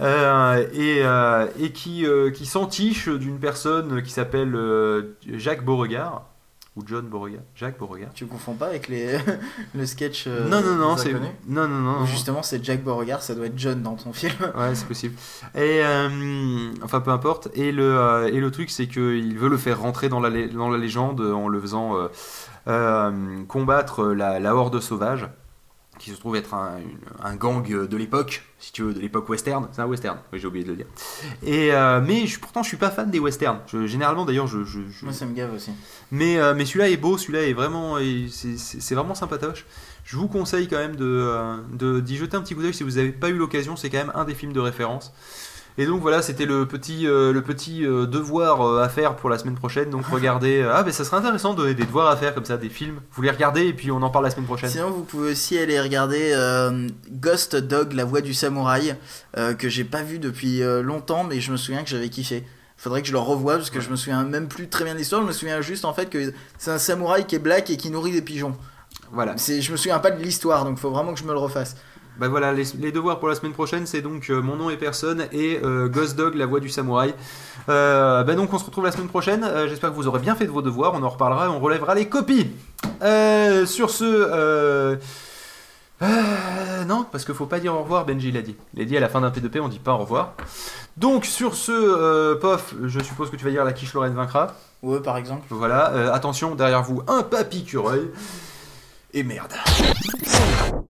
et qui s'entiche d'une personne qui s'appelle Jacques Beauregard. Ou John Beauregard. Jacques Beauregard. Tu confonds pas avec le sketch. Non, des c'est. Inconnus Non. Où justement c'est Jack Beauregard, ça doit être John dans ton film. Ouais, c'est possible. Et enfin, peu importe. Et le truc, c'est qu'il veut le faire rentrer dans la légende en le faisant combattre la horde sauvage, qui se trouve être un gang de l'époque, si tu veux, de l'époque western. C'est un western, oui, j'ai oublié de le dire. Mais pourtant, je suis pas fan des westerns. Généralement, d'ailleurs, Moi ça me gave aussi. mais celui-là est beau, celui-là est vraiment, c'est vraiment sympatoche. Je vous conseille quand même d'y jeter un petit coup d'œil si vous n'avez pas eu l'occasion. C'est quand même un des films de référence. Et donc voilà, c'était le petit devoir à faire pour la semaine prochaine. Donc regardez. Ah, mais ça serait intéressant de donner des devoirs à faire comme ça, des films. Vous les regardez et puis on en parle la semaine prochaine. Sinon, vous pouvez aussi aller regarder Ghost Dog, la voix du samouraï, que j'ai pas vu depuis longtemps, mais je me souviens que j'avais kiffé. Faudrait que je le revoie parce que je me souviens même plus très bien de l'histoire. Je me souviens juste en fait que c'est un samouraï qui est black et qui nourrit des pigeons. Voilà. Je me souviens pas de l'histoire, donc faut vraiment que je me le refasse. Bah voilà, les devoirs pour la semaine prochaine, c'est donc Mon nom est personne et Ghost Dog, la voix du samouraï. Bah donc on se retrouve la semaine prochaine. J'espère que vous aurez bien fait de vos devoirs. On en reparlera et on relèvera les copies. Sur ce. Non, parce qu'il faut pas dire au revoir, Benji l'a dit. Il a dit à la fin d'un P2P, on dit pas au revoir. Donc sur ce, Pof, je suppose que tu vas dire la quiche Lorraine vaincra. Ouais, par exemple. Voilà, attention, derrière vous, un papy cureuil. Et merde.